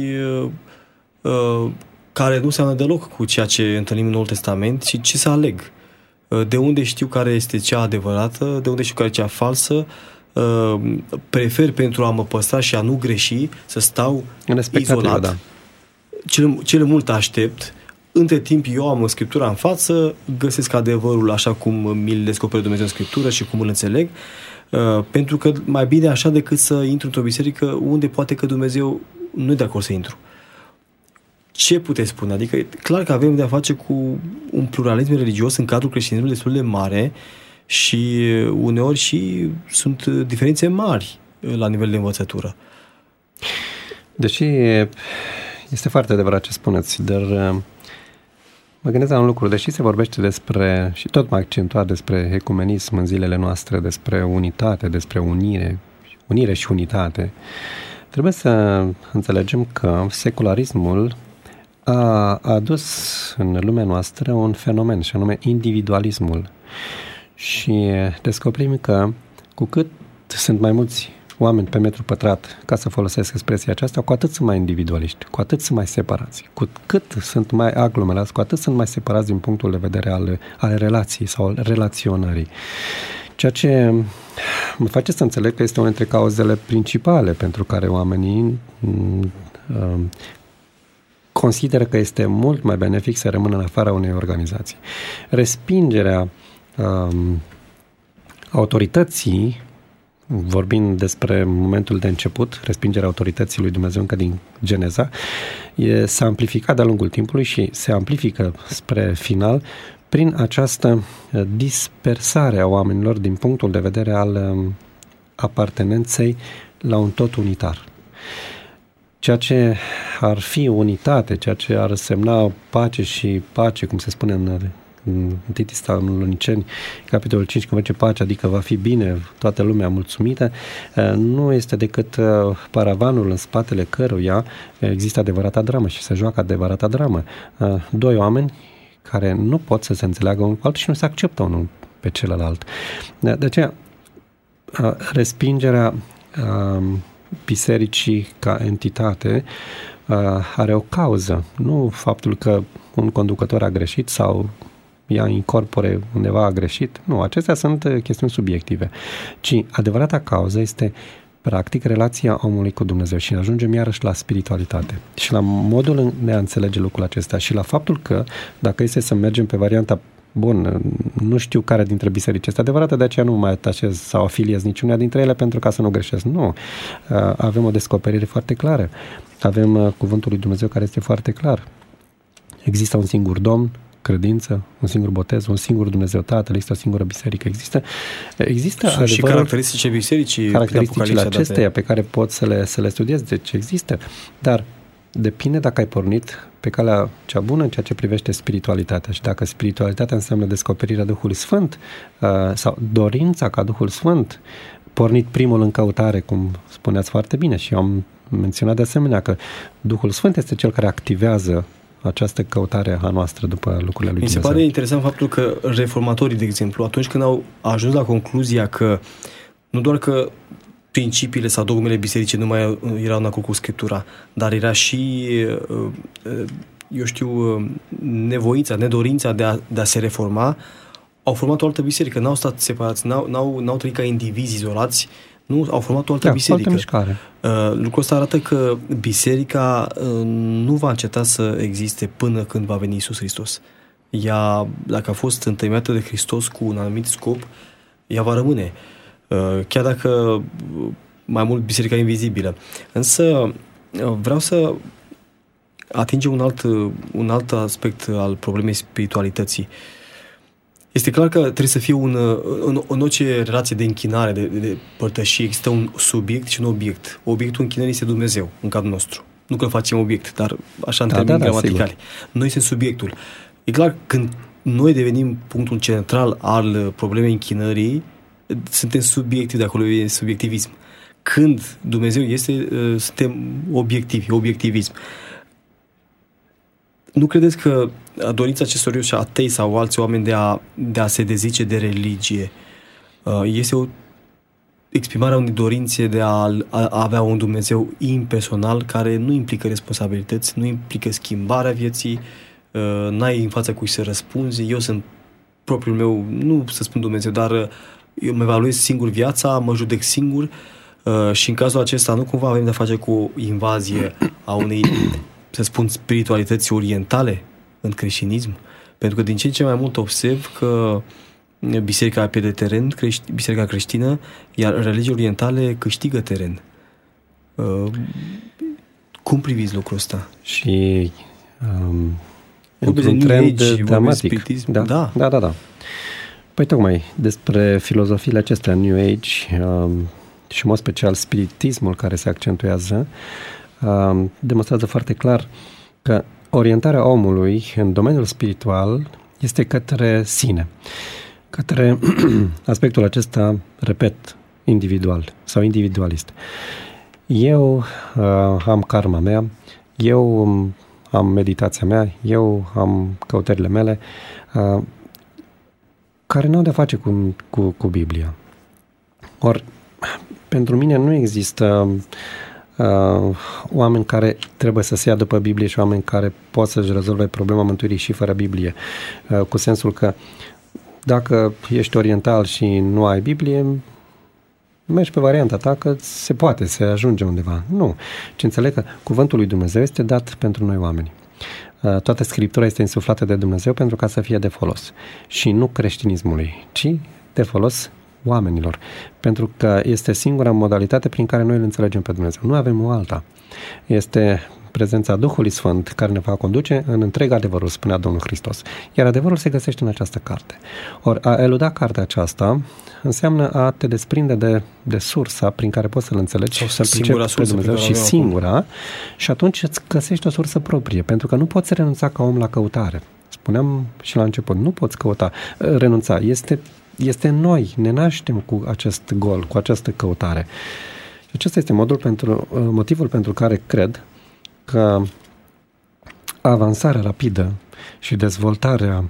Speaker 2: care nu seamănă deloc cu ceea ce întâlnim în Noul Testament și ce să aleg? De unde știu care este cea adevărată, de unde știu care e cea falsă? Prefer pentru a mă păstra și a nu greși să stau izolat. Da. Cele mult aștept. Între timp eu am Scriptura în față, găsesc adevărul așa cum mi-l descoperă Dumnezeu în Scriptură și cum îl înțeleg, pentru că mai bine așa decât să intru într-o biserică unde poate că Dumnezeu nu e de acord să intru. Ce puteți spune? Adică clar că avem de a face cu un pluralism religios în cadrul creștinismului destul de mare și uneori și sunt diferențe mari la nivel de învățătură.
Speaker 3: Deși este foarte adevărat ce spuneți, dar mă gândesc la un lucru, deși se vorbește despre, și tot mai accentuat despre ecumenism în zilele noastre, despre unitate, despre unire și unitate, trebuie să înțelegem că secularismul a adus în lumea noastră un fenomen, și anume individualismul. Și descoperim că cu cât sunt mai mulți oameni pe metru pătrat, ca să folosesc expresia aceasta, cu atât sunt mai individualiști, cu atât sunt mai separați, cu cât sunt mai aglomerați, cu atât sunt mai separați din punctul de vedere al relației sau al relaționării. Ceea ce mă face să înțeleg că este una dintre cauzele principale pentru care oamenii consideră că este mult mai benefic să rămână în afara unei organizații. Respingerea autorității, vorbind despre momentul de început, respingerea autorității lui Dumnezeu încă din Geneza, s-a amplificat de-a lungul timpului și se amplifică spre final prin această dispersare a oamenilor din punctul de vedere al apartenenței la un tot unitar. Ceea ce ar fi unitate, ceea ce ar semna pace, cum se spune în Titisalonicenii, capitolul 5, când zice pace, adică va fi bine, toată lumea mulțumită, nu este decât paravanul în spatele căruia există adevărata dramă și se joacă adevărata dramă. Doi oameni care nu pot să se înțeleagă unul cu altul și nu se acceptă unul pe celălalt. De aceea, respingerea bisericii ca entitate are o cauză, nu faptul că un conducător a greșit sau ea in corpore undeva a greșit. Nu, acestea sunt chestiuni subiective. Ci adevărata cauză este practic relația omului cu Dumnezeu și ajungem iarăși la spiritualitate și la modul de a înțelege lucrul acesta și la faptul că dacă este să mergem pe varianta bun, nu știu care dintre biserici este adevărată, de aceea nu mai atașez sau afiliez niciuna dintre ele pentru ca să nu greșesc. Nu. Avem o descoperire foarte clară. Avem cuvântul lui Dumnezeu care este foarte clar. Există un singur Domn, credință, un singur botez, un singur Dumnezeu Tatăl, există o singură biserică. Există
Speaker 2: și caracteristicile bisericii,
Speaker 3: caracteristicile acesteia pe care poți să le studiezi, deci există. Dar depinde dacă ai pornit pe calea cea bună în ceea ce privește spiritualitatea și dacă spiritualitatea înseamnă descoperirea Duhului Sfânt sau dorința ca Duhul Sfânt, pornit primul în căutare, cum spuneați foarte bine și eu am menționat de asemenea că Duhul Sfânt este cel care activează această căutare a noastră după lucrurile lui Dumnezeu.
Speaker 2: Mi se pare interesant faptul că reformatorii, de exemplu, atunci când au ajuns la concluzia că nu doar că principiile sau dogmele bisericii nu mai erau în acord cu Scriptura, dar era și, eu știu, nevoința, nedorința de a se reforma, au format o altă biserică, n-au stat separați, n-au trăit ca indivizi izolați, nu, au format o altă biserică. Lucrul ăsta arată că biserica nu va înceta să existe până când va veni Iisus Hristos. ea, dacă a fost întemeiată de Hristos cu un anumit scop, ea va rămâne. Chiar dacă mai mult biserica invizibilă. Însă vreau să atingem un alt aspect al problemei spiritualității. Este clar că trebuie să fie în orice relație de închinare, de părtășie, există un subiect și un obiect. Obiectul închinării este Dumnezeu, în cadrul nostru. Nu că facem obiect, dar așa în termeni gramaticali. Noi suntem subiectul. E clar, când noi devenim punctul central al problemei închinării, suntem subiectivi, de acolo e subiectivism. Când Dumnezeu este, suntem obiectivi, obiectivism. Nu credeți că dorința acestor și atei sau alți oameni de a se dezice de religie este o exprimare a unei dorințe de a avea un Dumnezeu impersonal care nu implică responsabilități, nu implică schimbarea vieții, n-ai în fața cui să răspunzi, eu sunt propriul meu, nu să spun Dumnezeu, dar eu mă evaluez singur viața, mă judec singur și în cazul acesta nu cumva avem de-a face cu o invazie a unei, să spun, spiritualități orientale în creștinism? Pentru că din ce în ce mai mult observ că biserica pierde teren, biserica creștină, iar religiile orientale câștigă teren. Cum priviți lucrul ăsta?
Speaker 3: Și într-un trend dramatic. Da. Păi tocmai despre filozofiile acestea New Age și în mod special spiritismul care se accentuează demonstrează foarte clar că orientarea omului în domeniul spiritual este către sine, către aspectul acesta, repet, individual sau individualist. Eu am karma mea, eu am meditația mea, eu am căutările mele, care nu au de-a face cu Biblia. Ori, pentru mine nu există oameni care trebuie să se ia după Biblie și oameni care pot să-și rezolve problema mântuirii și fără Biblie. Cu sensul că dacă ești oriental și nu ai Biblie, mergi pe varianta ta că se poate, se ajunge undeva. Nu. Ci înțeleg că cuvântul lui Dumnezeu este dat pentru noi oameni. Toată Scriptura este insuflată de Dumnezeu pentru ca să fie de folos. Și nu creștinismului, ci de folos oamenilor. Pentru că este singura modalitate prin care noi îl înțelegem pe Dumnezeu. Nu avem o alta. Este prezența Duhului Sfânt care ne va conduce în întreg adevărul, spunea Domnul Hristos. Iar adevărul se găsește în această carte. Ori a eluda cartea aceasta înseamnă a te desprinde de sursa prin care poți să-L înțelegi și să-L pricepi pe Dumnezeu și singura, și atunci îți găsești o sursă proprie, pentru că nu poți renunța ca om la căutare. Spuneam și la început, nu poți renunța. Este în noi, ne naștem cu acest gol, cu această căutare. Și acesta este motivul pentru care cred că avansarea rapidă și dezvoltarea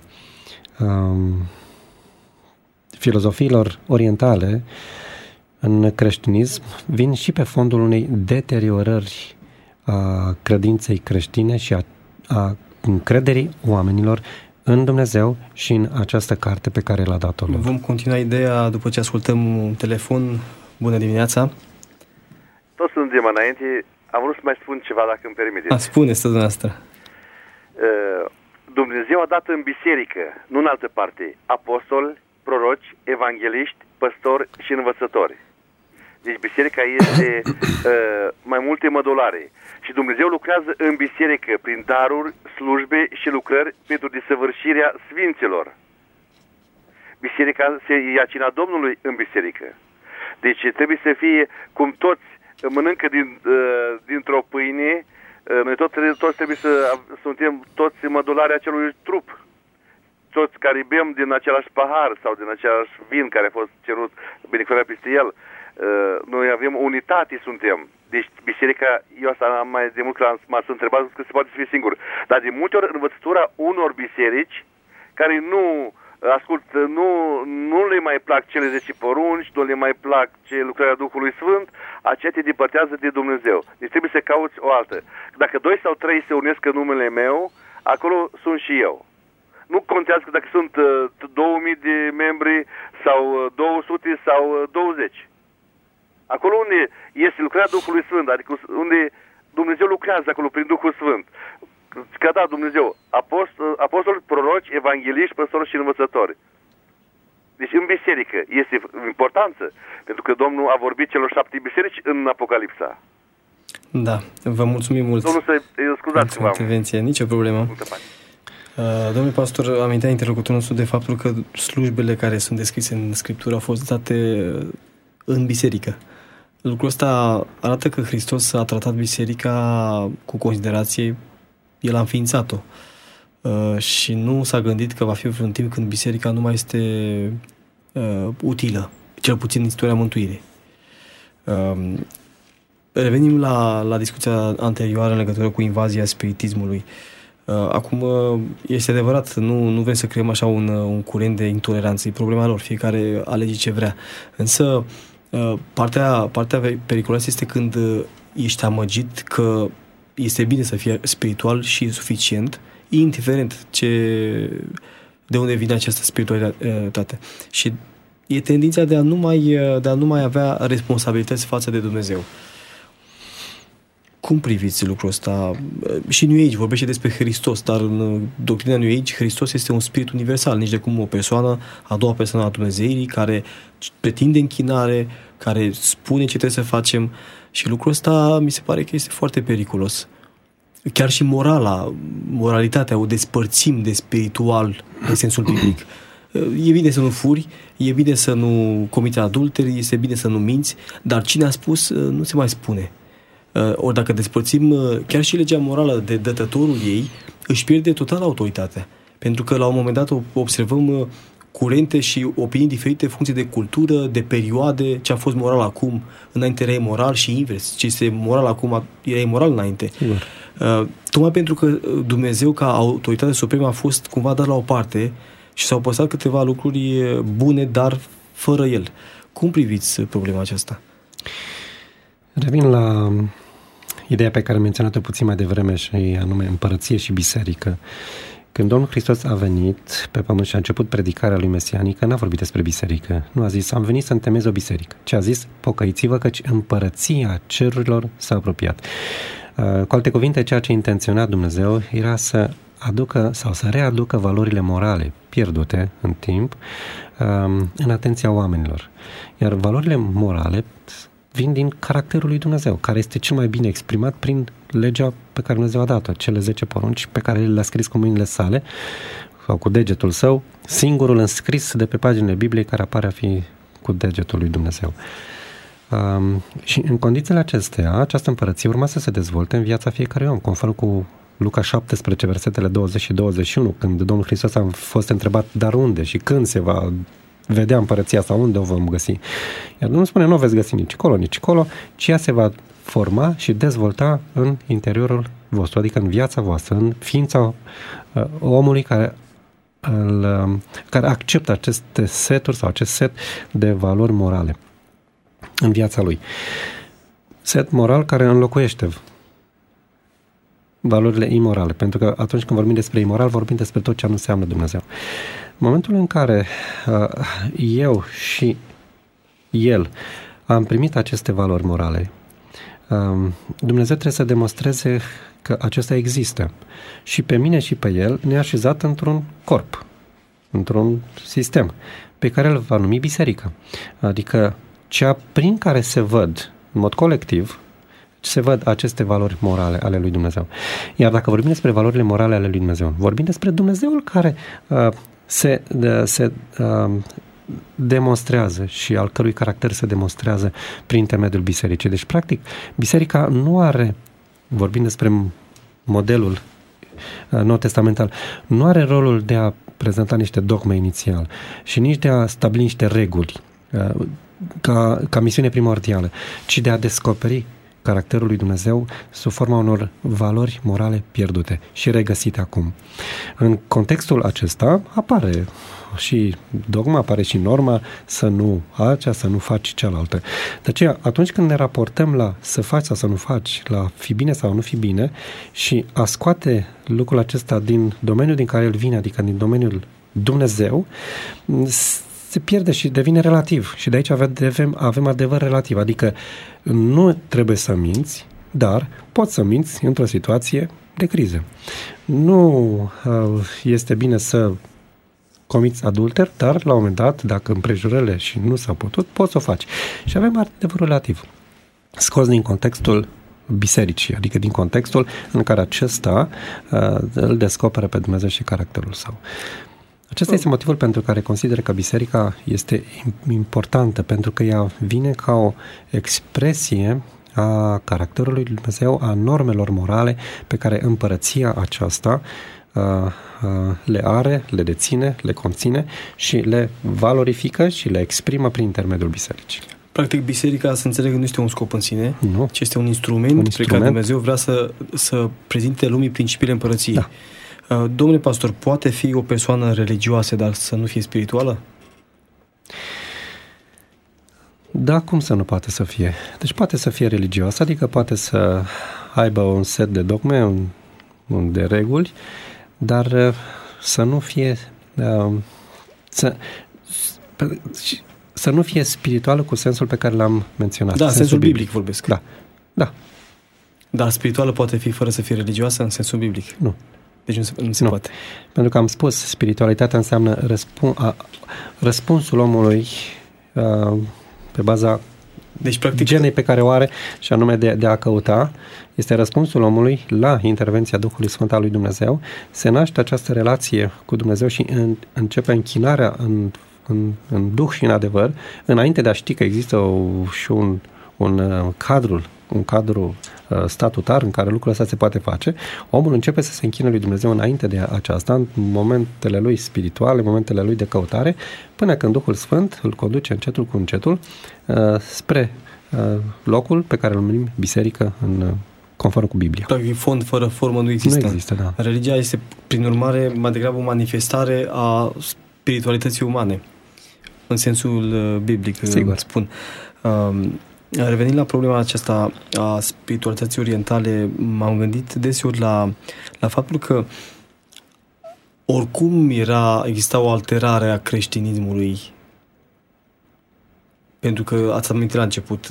Speaker 3: filozofiilor orientale în creștinism vin și pe fondul unei deteriorări a credinței creștine și a încrederii oamenilor în Dumnezeu și în această carte pe care l-a dat-o lor.
Speaker 2: Vom continua ideea după ce ascultăm un telefon. Bună dimineața!
Speaker 4: Toți suntem înainte. Am vrut să mai spun ceva, dacă îmi permiteți.
Speaker 2: Spuneți, dumneavoastră.
Speaker 4: Dumnezeu a dat în biserică, nu în altă parte, apostoli, proroci, evangeliști, păstori și învățători. Deci biserica este mai multe mădulare. Și Dumnezeu lucrează în biserică prin daruri, slujbe și lucrări pentru desăvârșirea sfinților. Biserica se ia cina Domnului în biserică. Deci trebuie să fie cum toți mănâncă dintr-o pâine, noi toți trebuie să suntem toți mădulare acelui trup. Toți care bem din același pahar sau din același vin care a fost cerut binecuvântarea peste el. Noi avem unitate, suntem. Deci biserica, eu asta am mai de mult că m-ați întrebat că se poate să fie singur. Dar de multe ori învățătura unor biserici care nu le mai plac cele 10 porunci, nu le mai plac lucrarea Duhului Sfânt, aceea te depărtează de Dumnezeu. Deci trebuie să cauți o altă. Dacă 2 sau 3 se unesc în numele meu, acolo sunt și eu. Nu contează dacă sunt 2000 de membri sau 200 sau 20. Acolo unde este lucrarea Duhului Sfânt, adică unde Dumnezeu lucrează acolo prin Duhul Sfânt. că a dat Dumnezeu apostoli, proroci, evangeliști, păstori și învățători. Deci în biserică este importanță, pentru că Domnul a vorbit celor 7 biserici în Apocalipsa.
Speaker 2: Da, vă mulțumim mult.
Speaker 4: Domnul să scuzați că
Speaker 2: intervenție, nicio problemă. Domnule pastor, amintea interlocutorul nostru de faptul că slujbele care sunt descrise în Scriptură au fost date în biserică. Lucrul ăsta arată că Hristos a tratat biserica cu considerație, El a înființat-o și nu s-a gândit că va fi vreun timp când biserica nu mai este utilă, cel puțin în istoria mântuirii. Revenim la discuția anterioară în legătură cu invazia spiritismului. Acum, este adevărat, nu vrem să creăm așa un curent de intoleranță, e problema lor, fiecare alege ce vrea. Însă, partea periculoasă este când ești amăgit că este bine să fie spiritual și suficient, indiferent de unde vine această spiritualitate. Și e tendința de a nu mai avea responsabilități față de Dumnezeu. Cum priviți lucrul ăsta? Și New Age vorbește despre Hristos, dar în doctrina New Age Hristos este un spirit universal, nici de cum o persoană, a doua persoană a Dumnezeirii, care pretinde închinare, care spune ce trebuie să facem, și lucrul ăsta mi se pare că este foarte periculos. Chiar și moralitatea o despărțim de spiritual în sensul biblic. E bine să nu furi, e bine să nu comiți adulteri, este bine să nu minți, dar cine a spus nu se mai spune. Ori dacă despărțim chiar și legea morală de dătătorul ei, își pierde total autoritatea. Pentru că la un moment dat observăm curente și opinii diferite în funcție de cultură, de perioade, ce a fost moral acum, înainte era moral și invers. Ce este moral acum era imoral înainte. Tocmai pentru că Dumnezeu ca autoritate supremă a fost cumva dat la o parte și s-au păstrat câteva lucruri bune, dar fără El. Cum priviți problema aceasta?
Speaker 3: Revin la ideea pe care am menționat-o puțin mai devreme, și anume împărăție și biserică. Când Domnul Hristos a venit pe pământ și a început predicarea lui mesianică, n-a vorbit despre biserică. Nu a zis, am venit să întemeiez o biserică, ci a zis, pocăiți-vă căci împărăția cerurilor s-a apropiat. Cu alte cuvinte, ceea ce intenționa Dumnezeu era să aducă sau să readucă valorile morale pierdute în timp în atenția oamenilor. Iar valorile morale vin din caracterul lui Dumnezeu, care este cel mai bine exprimat prin legea pe care Dumnezeu a dat-o, cele 10 porunci pe care le-a scris cu mâinile sale sau cu degetul său, singurul înscris de pe paginile Bibliei care apare a fi cu degetul lui Dumnezeu. Și în condițiile acestea, această împărăție urma să se dezvolte în viața fiecărui om, conform cu Luca 17, versetele 20 și 21, când Domnul Hristos a fost întrebat, dar unde și când se va vedea împărăția sau unde o vom găsi. Iar Domnul spune, nu o veți găsi nici acolo, ci ea se va forma și dezvolta în interiorul vostru, adică în viața voastră, în ființa omului care acceptă aceste seturi sau acest set de valori morale în viața lui. Set moral care înlocuiește valorile imorale, pentru că atunci când vorbim despre imoral, vorbim despre tot ce nu înseamnă Dumnezeu. În momentul în care eu și el am primit aceste valori morale, Dumnezeu trebuie să demonstreze că acestea există. Și pe mine și pe el ne-a așezat într-un corp, într-un sistem, pe care îl va numi biserică. Adică cea prin care se văd, în mod colectiv, se văd aceste valori morale ale lui Dumnezeu. Iar dacă vorbim despre valorile morale ale lui Dumnezeu, vorbim despre Dumnezeul care se demonstrează și al cărui caracter se demonstrează prin intermediul bisericii. Deci, practic, biserica nu are, vorbim despre modelul nou-testamental, nu are rolul de a prezenta niște dogme inițial și nici de a stabili niște reguli ca misiune primordială, ci de a descoperi caracterul lui Dumnezeu sub forma unor valori morale pierdute și regăsite acum. În contextul acesta apare și dogma, apare și norma să nu acea, să nu faci cealaltă. De aceea, atunci când ne raportăm la să faci sau să nu faci, la fi bine sau nu fi bine și a scoate lucrul acesta din domeniul din care el vine, adică din domeniul Dumnezeu, se pierde și devine relativ. Și de aici avem adevăr relativ. Adică nu trebuie să minți, dar poți să minți într-o situație de crize. Nu este bine să comiți adulter, dar la un moment dat, dacă împrejurările și nu s-a putut, poți să o faci. Și avem adevărul relativ. Scos din contextul bisericii, adică din contextul în care acesta îl descoperă pe Dumnezeu și caracterul său. Acesta este motivul pentru care consider că biserica este importantă, pentru că ea vine ca o expresie a caracterului lui Dumnezeu, a normelor morale pe care împărăția aceasta le are, le deține, le conține și le valorifică și le exprimă prin intermediul bisericii.
Speaker 2: Practic, biserica, să înțeleg, nu este un scop în sine,
Speaker 3: nu,
Speaker 2: ci este un instrument pe care Dumnezeu vrea să prezinte lumii principiile împărăției.
Speaker 3: Da.
Speaker 2: Domnule pastor, poate fi o persoană religioasă, dar să nu fie spirituală?
Speaker 3: Da, cum să nu poate să fie? Deci poate să fie religioasă, adică poate să aibă un set de dogme, de reguli, dar să nu fie să nu fie spirituală cu sensul pe care l-am menționat.
Speaker 2: Da, sensul biblic vorbesc.
Speaker 3: Da. Da.
Speaker 2: Dar spirituală poate fi fără să fie religioasă în sensul biblic?
Speaker 3: Nu.
Speaker 2: Deci nu se poate.
Speaker 3: Pentru că am spus, spiritualitatea înseamnă răspunsul omului pe baza practic, genei pe care o are, și anume de a căuta. Este răspunsul omului la intervenția Duhului Sfânt al lui Dumnezeu. Se naște această relație cu Dumnezeu și începe închinarea în duh și în adevăr, înainte de a ști că există și un cadru statutar în care lucrul ăsta se poate face. Omul începe să se închine lui Dumnezeu înainte de aceasta, în momentele lui spirituale, momentele lui de căutare, până când Duhul Sfânt îl conduce încetul cu încetul spre locul pe care îl numim biserică conform cu Biblia.
Speaker 2: Practic, fond fără formă nu există.
Speaker 3: Nu există, da.
Speaker 2: Religia este, prin urmare, mai degrabă o manifestare a spiritualității umane, în sensul biblic,
Speaker 3: sigur.
Speaker 2: Spun. Revenind la problema aceasta a spiritualității orientale, m-am gândit deseori la faptul că oricum exista o alterare a creștinismului, pentru că ați amintit la început,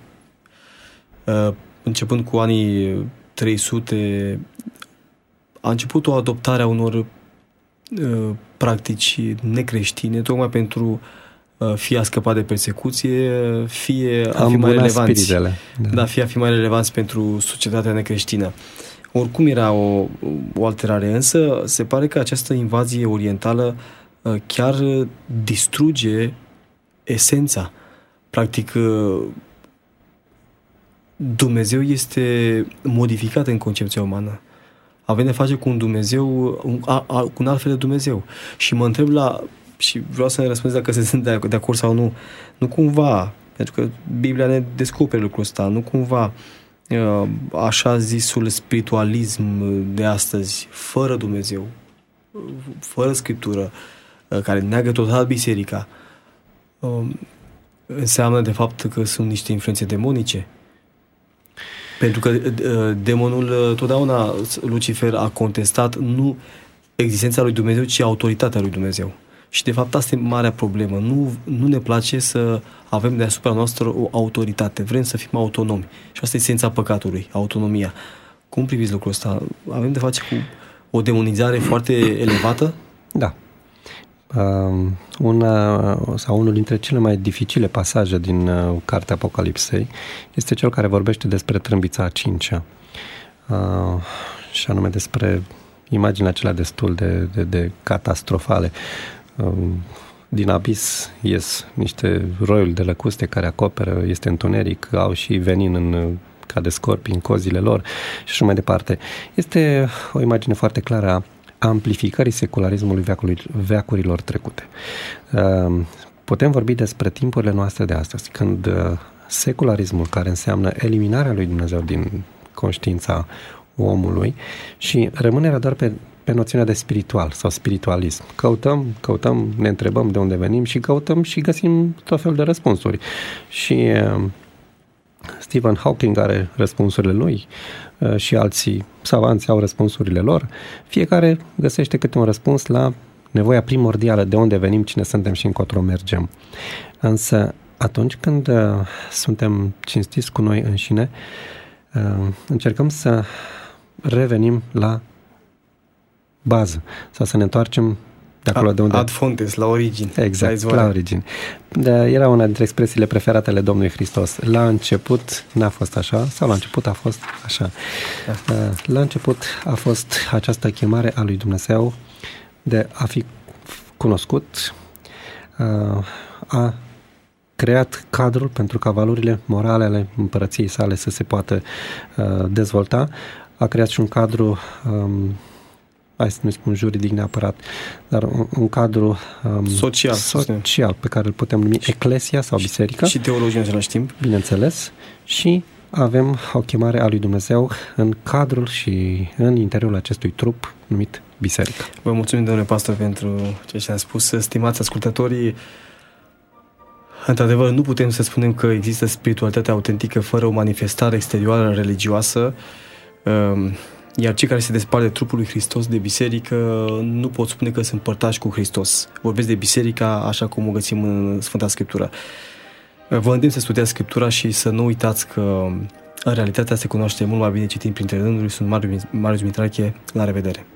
Speaker 2: începând cu anii 300, a început o adoptare a unor practici necreștine, tocmai pentru fie a scăpat de persecuție, fie a fi mai relevanți. Da, fie a fi mai relevanți pentru societatea necreștină. Oricum era o alterare, însă se pare că această invazie orientală chiar distruge esența. Practic, Dumnezeu este modificat în concepția umană. Avem de face cu un Dumnezeu, cu un alt fel de Dumnezeu. Și mă întreb și vreau să ne răspundeți dacă sunt de acord sau nu. Nu cumva, pentru că Biblia ne descoperă lucrul ăsta, nu cumva așa zisul spiritualism de astăzi, fără Dumnezeu, fără Scriptură, care neagă total biserica, înseamnă de fapt că sunt niște influențe demonice. Pentru că demonul, totdeauna Lucifer a contestat nu existența lui Dumnezeu, ci autoritatea lui Dumnezeu. Și de fapt asta e marea problemă. Nu ne place să avem deasupra noastră o autoritate. Vrem să fim autonomi. Și asta e esența păcatului, autonomia. Cum priviți lucrul ăsta? Avem de face cu o demonizare foarte elevată?
Speaker 3: Da. Unul dintre cele mai dificile pasaje din Cartea Apocalipsei este cel care vorbește despre trâmbița a cincea. Și anume despre imaginile acelea destul de catastrofale. Din abis ies niște roiuri de lăcuste care acoperă, este întuneric, au și venin ca de scorpi în cozile lor și așa mai departe. Este o imagine foarte clară a amplificării secularismului veacurilor trecute. Putem vorbi despre timpurile noastre de astăzi, când secularismul, care înseamnă eliminarea lui Dumnezeu din conștiința omului și rămânerea doar pe noțiunea de spiritual sau spiritualism. Căutăm, ne întrebăm de unde venim și căutăm și găsim tot felul de răspunsuri. Și Stephen Hawking are răspunsurile lui și alții savanți au răspunsurile lor. Fiecare găsește câte un răspuns la nevoia primordială de unde venim, cine suntem și încotro mergem. Însă atunci când suntem cinstiți cu noi înșine, încercăm să revenim la bază sau să ne întoarcem de acolo de unde...
Speaker 2: Ad fontes, la origini.
Speaker 3: Exact, la origini. Era una dintre expresiile preferate ale Domnului Hristos. La început n-a fost așa, sau la început a fost așa. Da. La început a fost această chemare a lui Dumnezeu de a fi cunoscut, a creat cadrul pentru ca valorile morale ale împărăției sale să se poată dezvolta, a creat și un cadru hai să nu spun juridic neapărat, dar un cadru social pe care îl putem numi eclesia sau biserica.
Speaker 2: Și teologie în același timp. Bineînțeles.
Speaker 3: Și avem o chemare a lui Dumnezeu în cadrul și în interiorul acestui trup numit biserică.
Speaker 2: Vă mulțumim, domnule pastor, pentru ceea ce a spus. Stimați ascultătorii, într-adevăr, nu putem să spunem că există spiritualitate autentică fără o manifestare exterioară religioasă. Iar cei care se despart de trupul lui Hristos, de biserică, nu pot spune că sunt părtași cu Hristos. Vorbesc de biserica așa cum o găsim în Sfânta Scriptură. Vă îndemn să studiați Scriptura și să nu uitați că realitatea se cunoaște mult mai bine citind printre rânduri. Sunt Marius Mitrache. La revedere!